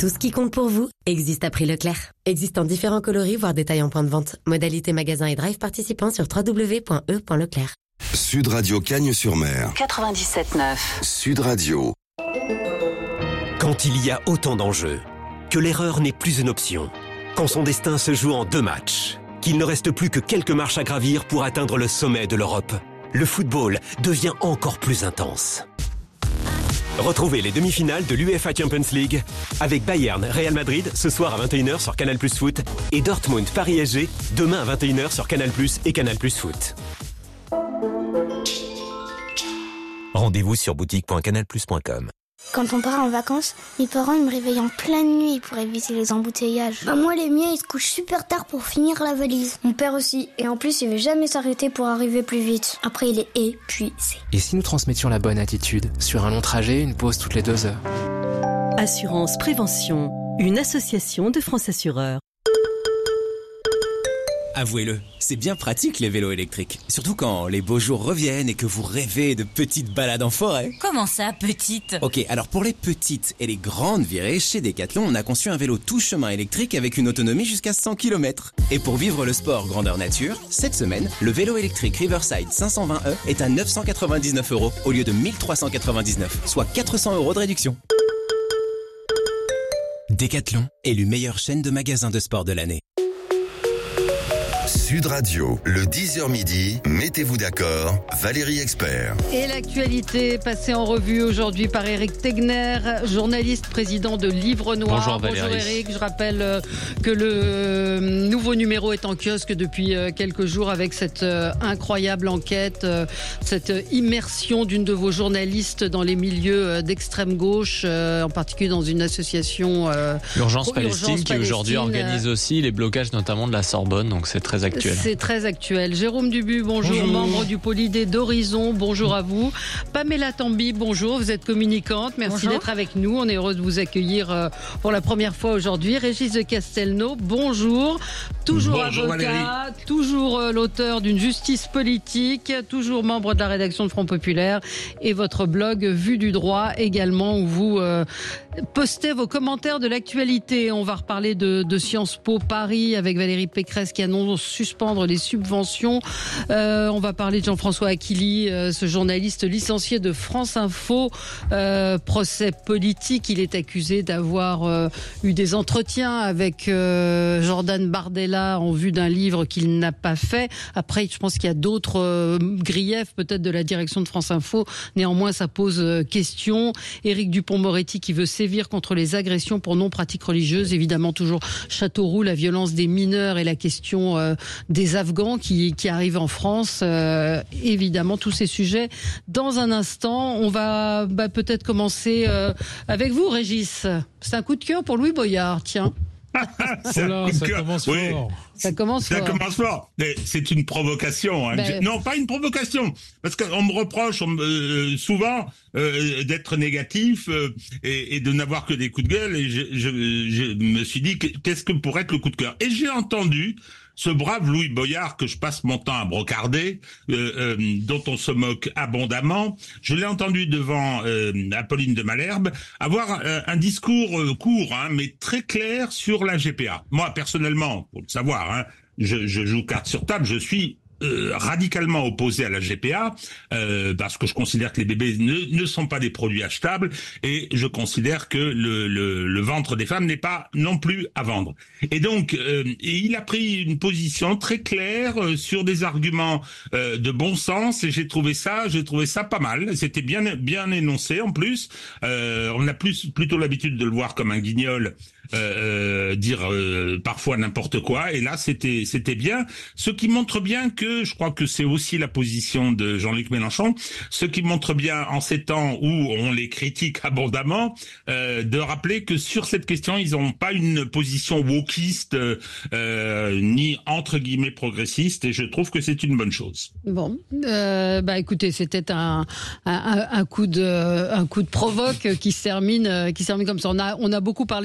Tout ce qui compte pour vous existe à prix Leclerc. Existe en différents coloris, voire détails en point de vente. Modalité magasin et drive participants sur w w w point e point leclerc. Sud Radio Cagnes-sur-Mer. quatre-vingt-dix-sept neuf. Sud Radio. Quand il y a autant d'enjeux, que l'erreur n'est plus une option, quand son destin se joue en deux matchs, qu'il ne reste plus que quelques marches à gravir pour atteindre le sommet de l'Europe, le football devient encore plus intense. Retrouvez les demi-finales de l'U E F A Champions League avec Bayern Real Madrid ce soir à vingt et une heures sur Canal Plus Foot et Dortmund Paris S G demain à vingt et une heures sur Canal Plus et Canal Plus Foot. Rendez-vous sur boutique point canal plus point com. Quand on part en vacances, mes parents ils me réveillent en pleine nuit pour éviter les embouteillages. Bah moi les miens ils se couchent super tard pour finir la valise. Mon père aussi. Et en plus il veut jamais s'arrêter pour arriver plus vite. Après il est épuisé. Et si nous transmettions la bonne attitude? Sur un long trajet, une pause toutes les deux heures. Assurance Prévention, une association de France Assureurs. Avouez-le, c'est bien pratique les vélos électriques. Surtout quand les beaux jours reviennent et que vous rêvez de petites balades en forêt. Comment ça, petite? Ok, alors pour les petites et les grandes virées, chez Decathlon, on a conçu un vélo tout chemin électrique avec une autonomie jusqu'à cent kilomètres. Et pour vivre le sport grandeur nature, cette semaine, le vélo électrique Riverside cinq cent vingt E est à neuf cent quatre-vingt-dix-neuf euros au lieu de mille trois cent quatre-vingt-dix-neuf, soit quatre cents euros de réduction. Decathlon, élu meilleure chaîne de magasins de sport de l'année. Sud Radio, le dix heures midi, mettez-vous d'accord, Valérie Expert. Et l'actualité passée en revue aujourd'hui par Éric Tegner, journaliste, président de Livre Noir. Bonjour Valérie. Bonjour Éric, je rappelle que le nouveau numéro est en kiosque depuis quelques jours avec cette incroyable enquête, cette immersion d'une de vos journalistes dans les milieux d'extrême gauche, en particulier dans une association Urgence Palestine, Urgence qui aujourd'hui organise aussi les blocages notamment de la Sorbonne, donc c'est très actuel. C'est très actuel. Jérôme Dubu, bonjour, bonjour. Membre du Polydé d'Horizon, bonjour à vous. Pamela Tambi, bonjour, vous êtes communicante, merci bonjour. D'être avec nous, on est heureux de vous accueillir pour la première fois aujourd'hui. Régis de Castelnau, bonjour, toujours bonjour, avocat, Valérie. Toujours l'auteur d'une justice politique, toujours membre de la rédaction de Front Populaire et votre blog Vue du droit également où vous euh, postez vos commentaires de l'actualité. On va reparler de, de Sciences Po Paris avec Valérie Pécresse qui annonce suspendre les subventions. Euh, on va parler de Jean-François Aquili, euh, ce journaliste licencié de France Info. Euh, procès politique. Il est accusé d'avoir euh, eu des entretiens avec euh, Jordan Bardella en vue d'un livre qu'il n'a pas fait. Après, je pense qu'il y a d'autres euh, griefs peut-être de la direction de France Info. Néanmoins, ça pose euh, question. Éric Dupond-Moretti qui veut sévir contre les agressions pour non-pratique religieuse. Évidemment, toujours Châteauroux, la violence des mineurs et la question euh, des Afghans qui, qui arrivent en France. Euh, évidemment, tous ces sujets. Dans un instant, on va bah, peut-être commencer euh, avec vous, Régis. C'est un coup de cœur pour Louis Boyard, tiens. C'est un coup de cœur. Commence oui. fort. Ça commence ça fort. Ça commence fort. Mais c'est une provocation. Hein. Ben... Non, pas une provocation. Parce qu'on me reproche on, euh, souvent euh, d'être négatif euh, et, et de n'avoir que des coups de gueule. Et je, je, je me suis dit, qu'est-ce que pourrait être le coup de cœur? Et j'ai entendu ce brave Louis Boyard que je passe mon temps à brocarder, euh, euh, dont on se moque abondamment, je l'ai entendu devant euh, Apolline de Malherbe avoir euh, un discours euh, court, hein, mais très clair sur la G P A. Moi, personnellement, pour le savoir, hein, je, je joue carte sur table, je suis Euh, radicalement opposé à la G P A euh, parce que je considère que les bébés ne, ne sont pas des produits achetables et je considère que le, le, le ventre des femmes n'est pas non plus à vendre. Et donc, euh, et il a pris une position très claire euh, sur des arguments euh, de bon sens et j'ai trouvé ça, j'ai trouvé ça pas mal. C'était bien bien énoncé en plus. Euh, on a plus plutôt l'habitude de le voir comme un guignol. Euh, dire euh, parfois n'importe quoi et là c'était c'était bien, ce qui montre bien que je crois que c'est aussi la position de Jean-Luc Mélenchon, ce qui montre bien en ces temps où on les critique abondamment euh, de rappeler que sur cette question ils n'ont pas une position wokiste euh, ni entre guillemets progressiste et je trouve que c'est une bonne chose. Bon, euh, bah écoutez, c'était un, un un coup de un coup de provoque qui se termine qui se termine comme ça. On a on a beaucoup parlé de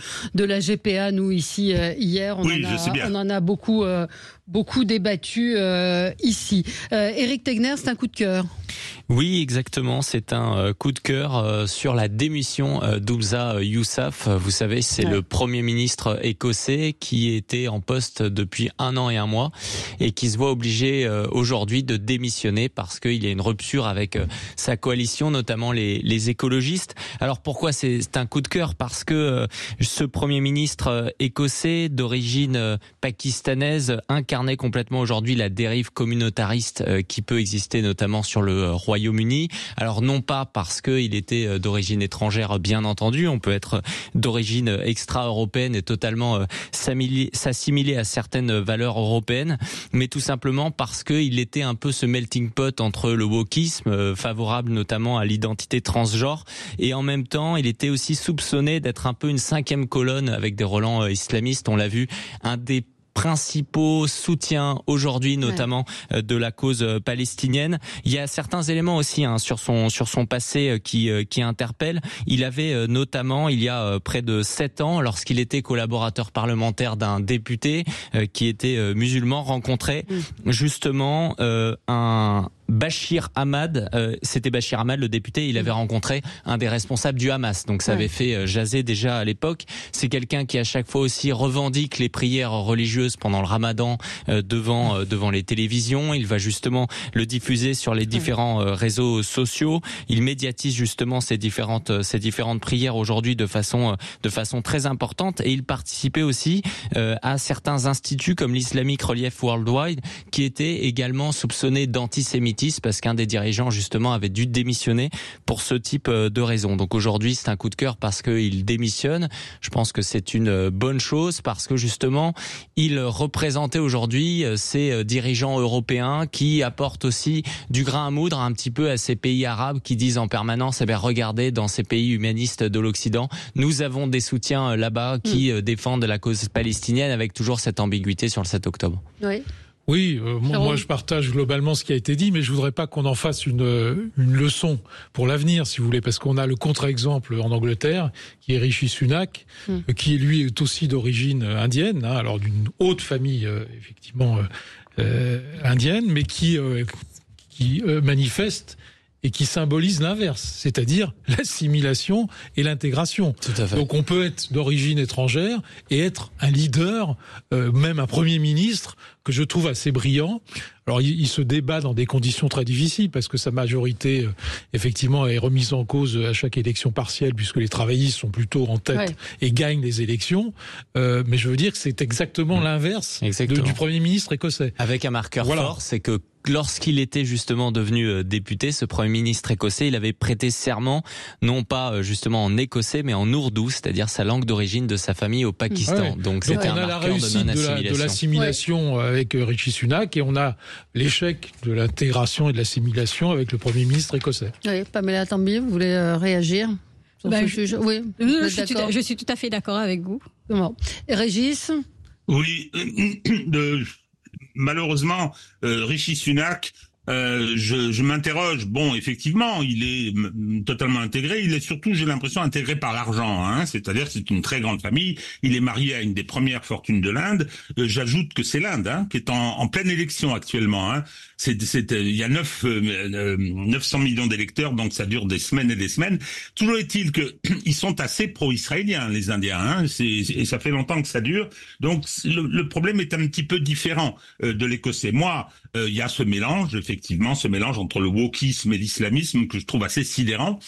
de la G P A, nous ici euh, hier. On oui, en a, je sais bien. On en a beaucoup, euh, beaucoup débattu euh, ici. Euh, Éric Tegner, c'est un coup de cœur. Oui, exactement. C'est un euh, coup de cœur euh, sur la démission euh, d'Humza Yousaf. Vous savez, c'est ouais. le Premier ministre écossais qui était en poste depuis un an et un mois et qui se voit obligé euh, aujourd'hui de démissionner parce qu'il y a une rupture avec euh, sa coalition, notamment les, les écologistes. Alors pourquoi c'est, c'est un coup de cœur ? Parce que euh, ce Premier ministre euh, écossais d'origine euh, pakistanaise incarnait complètement aujourd'hui la dérive communautariste euh, qui peut exister notamment sur le euh, Royaume-Uni. Alors non pas parce qu'il était d'origine étrangère, bien entendu, on peut être d'origine extra-européenne et totalement s'assimiler à certaines valeurs européennes, mais tout simplement parce qu'il était un peu ce melting pot entre le wokisme, favorable notamment à l'identité transgenre, et en même temps il était aussi soupçonné d'être un peu une cinquième colonne avec des relents islamistes. On l'a vu, un des principaux soutiens aujourd'hui, notamment ouais. de la cause palestinienne. Il y a certains éléments aussi hein, sur son sur son passé qui qui interpellent. Il avait notamment, il y a près de sept ans, lorsqu'il était collaborateur parlementaire d'un député qui était musulman, rencontré mmh. justement euh, un Bachir Ahmad, euh, c'était Bachir Ahmad, le député, il avait rencontré un des responsables du Hamas, donc ça ouais. avait fait jaser déjà à l'époque. C'est quelqu'un qui à chaque fois aussi revendique les prières religieuses pendant le Ramadan euh, devant euh, devant les télévisions. Il va justement le diffuser sur les différents euh, réseaux sociaux. Il médiatise justement ces différentes euh, ces différentes prières aujourd'hui de façon euh, de façon très importante, et il participait aussi euh, à certains instituts comme l'Islamic Relief Worldwide qui étaient également soupçonnés d'antisémitisme, parce qu'un des dirigeants justement avait dû démissionner pour ce type de raison. Donc aujourd'hui c'est un coup de cœur parce qu'il démissionne. Je pense que c'est une bonne chose parce que justement il représentait aujourd'hui ces dirigeants européens qui apportent aussi du grain à moudre un petit peu à ces pays arabes qui disent en permanence, eh bien regardez, dans ces pays humanistes de l'Occident, nous avons des soutiens là-bas qui mmh. défendent la cause palestinienne, avec toujours cette ambiguïté sur le sept octobre. Oui. Oui, euh, moi, moi je partage globalement ce qui a été dit, mais je voudrais pas qu'on en fasse une une leçon pour l'avenir, si vous voulez, parce qu'on a le contre-exemple en Angleterre, qui est Rishi Sunak, mm. euh, qui lui est aussi d'origine indienne, hein, alors d'une haute famille euh, effectivement euh, euh, indienne, mais qui euh, qui euh, manifeste et qui symbolise l'inverse, c'est-à-dire l'assimilation et l'intégration. Tout à fait. Donc on peut être d'origine étrangère et être un leader, euh, même un Premier ministre, que je trouve assez brillant. Alors il, il se débat dans des conditions très difficiles parce que sa majorité euh, effectivement est remise en cause à chaque élection partielle puisque les travaillistes sont plutôt en tête ouais. et gagnent les élections. Euh, mais je veux dire que c'est exactement mmh. l'inverse de, du Premier ministre écossais. Avec un marqueur voilà. fort, c'est que lorsqu'il était justement devenu député, ce Premier ministre écossais, il avait prêté serment, non pas justement en écossais, mais en ourdou, c'est-à-dire sa langue d'origine de sa famille au Pakistan. Ouais. Donc c'était Donc un marqueur de non-assimilation. De l'assimilation ouais. avec Rishi Sunak, et on a l'échec de l'intégration et de l'assimilation avec le Premier ministre écossais. Oui, Pamela Tambi, vous voulez euh, réagir bah, je, je, Oui, je suis, tout à, je suis tout à fait d'accord avec vous. Comment ? Et Régis ? Oui, de... Malheureusement, euh, Rishi Sunak, euh, je, je m'interroge. Bon, effectivement, il est m- totalement intégré. Il est surtout, j'ai l'impression, intégré par l'argent. Hein, c'est-à-dire que c'est une très grande famille. Il est marié à une des premières fortunes de l'Inde. Euh, j'ajoute que c'est l'Inde hein, qui est en, en pleine élection actuellement. Hein. C'est, c'est, il y a neuf, euh, neuf cents millions d'électeurs, donc ça dure des semaines et des semaines. Toujours est-il que ils sont assez pro-israéliens, les Indiens. Hein, c'est, et ça fait longtemps que ça dure. Donc le, le problème est un petit peu différent euh, de l'Écossais. Moi, il euh, y a ce mélange, effectivement, ce mélange entre le wokisme et l'islamisme que je trouve assez sidérant.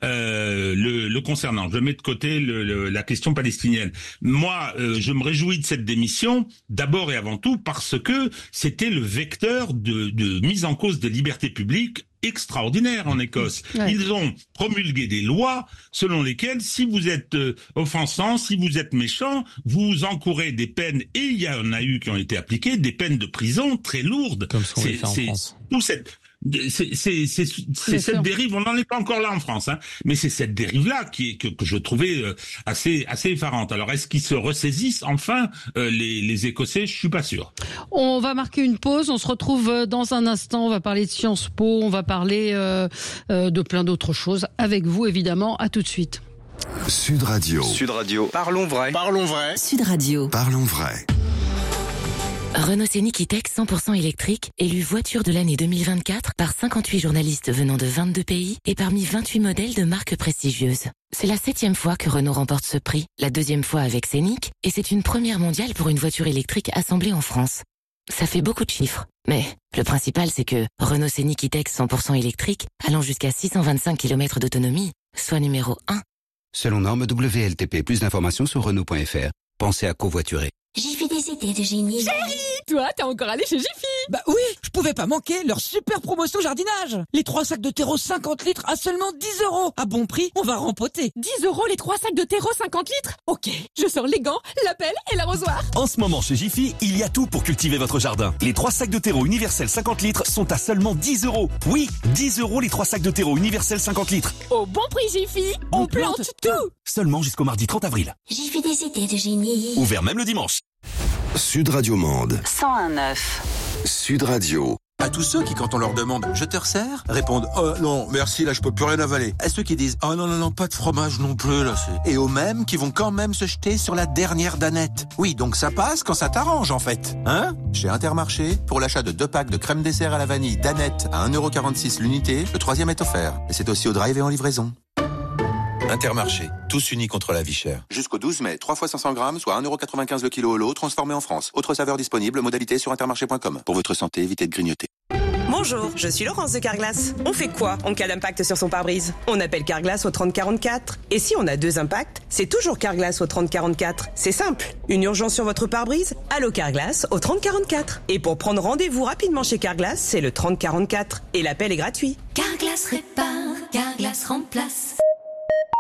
Euh, le, le concernant, je mets de côté le, le, la question palestinienne. Moi, euh, je me réjouis de cette démission, d'abord et avant tout parce que c'était le vecteur de, de de mise en cause des libertés publiques extraordinaire en Écosse. Ouais. Ils ont promulgué des lois selon lesquelles si vous êtes euh, offensant, si vous êtes méchant, vous encourez des peines, et il y en a eu qui ont été appliquées, des peines de prison très lourdes. Comme ce qu'on c'est, fait en c'est, France. Tout cette, c'est, c'est, c'est, c'est cette dérive, on n'en est pas encore là en France, hein, mais c'est cette dérive-là qui est, que, que je trouvais euh, assez, assez effarante. Alors, est-ce qu'ils se ressaisissent enfin, euh, les, les Écossais? Je suis pas sûr. On va marquer une pause, on se retrouve dans un instant, on va parler de Sciences Po, on va parler euh, euh, de plein d'autres choses avec vous, évidemment. À tout de suite. Sud Radio. Sud Radio. Parlons vrai. Parlons vrai. Sud Radio. Parlons vrai. Renault Scénic E-Tech cent pour cent électrique, élu voiture de l'année deux mille vingt-quatre par cinquante-huit journalistes venant de vingt-deux pays et parmi vingt-huit modèles de marques prestigieuses. C'est la septième fois que Renault remporte ce prix, la deuxième fois avec Scénic, et c'est une première mondiale pour une voiture électrique assemblée en France. Ça fait beaucoup de chiffres, mais le principal c'est que Renault Scénic E-Tech cent pour cent électrique, allant jusqu'à six cent vingt-cinq kilomètres d'autonomie, soit numéro un. Selon norme W L T P, plus d'informations sur Renault point F R. Pensez à covoiturer. Jiffy des idées de génie. Chérie, toi, t'es encore allé chez Jiffy? Bah oui, je pouvais pas manquer leur super promotion jardinage. Les trois sacs de terreau cinquante litres à seulement dix euros. À bon prix, on va rempoter. dix euros les trois sacs de terreau cinquante litres? Ok, je sors les gants, la pelle et l'arrosoir. En ce moment chez Jiffy, il y a tout pour cultiver votre jardin. Les trois sacs de terreau universel cinquante litres sont à seulement dix euros. Oui, dix euros les trois sacs de terreau universel cinquante litres. Au bon prix Jiffy, on, on plante, plante tout. tout. Seulement jusqu'au mardi trente avril. Jiffy des idées de génie. Ouvert même le dimanche. Sud Radio Mende. cent un neuf. Sud Radio. À tous ceux qui, quand on leur demande « Je te resserre ?» répondent « Oh non, merci, là je peux plus rien avaler ». À ceux qui disent « Oh non, non, non, pas de fromage non plus, là c'est... » Et aux mêmes qui vont quand même se jeter sur la dernière danette. Oui, donc ça passe quand ça t'arrange en fait. Hein ? Chez Intermarché, pour l'achat de deux packs de crème dessert à la vanille danette à un euro quarante-six l'unité, le troisième est offert. Et c'est aussi au drive et en livraison. Intermarché, tous unis contre la vie chère. Jusqu'au douze mai, trois fois cinq cents grammes, soit un euro quatre-vingt-quinze le kilo au lot, transformé en France. Autre saveur disponible, modalité sur intermarché point com. Pour votre santé, évitez de grignoter. Bonjour, je suis Laurence de Carglass. On fait quoi en cas d'impact sur son pare-brise? On appelle Carglass au trente quarante-quatre. Et si on a deux impacts, c'est toujours Carglass au trente quarante-quatre. C'est simple. Une urgence sur votre pare-brise? Allô Carglass au trente quarante-quatre. Et pour prendre rendez-vous rapidement chez Carglass, c'est le trente quarante-quatre. Et l'appel est gratuit. Carglass répare, Carglass remplace.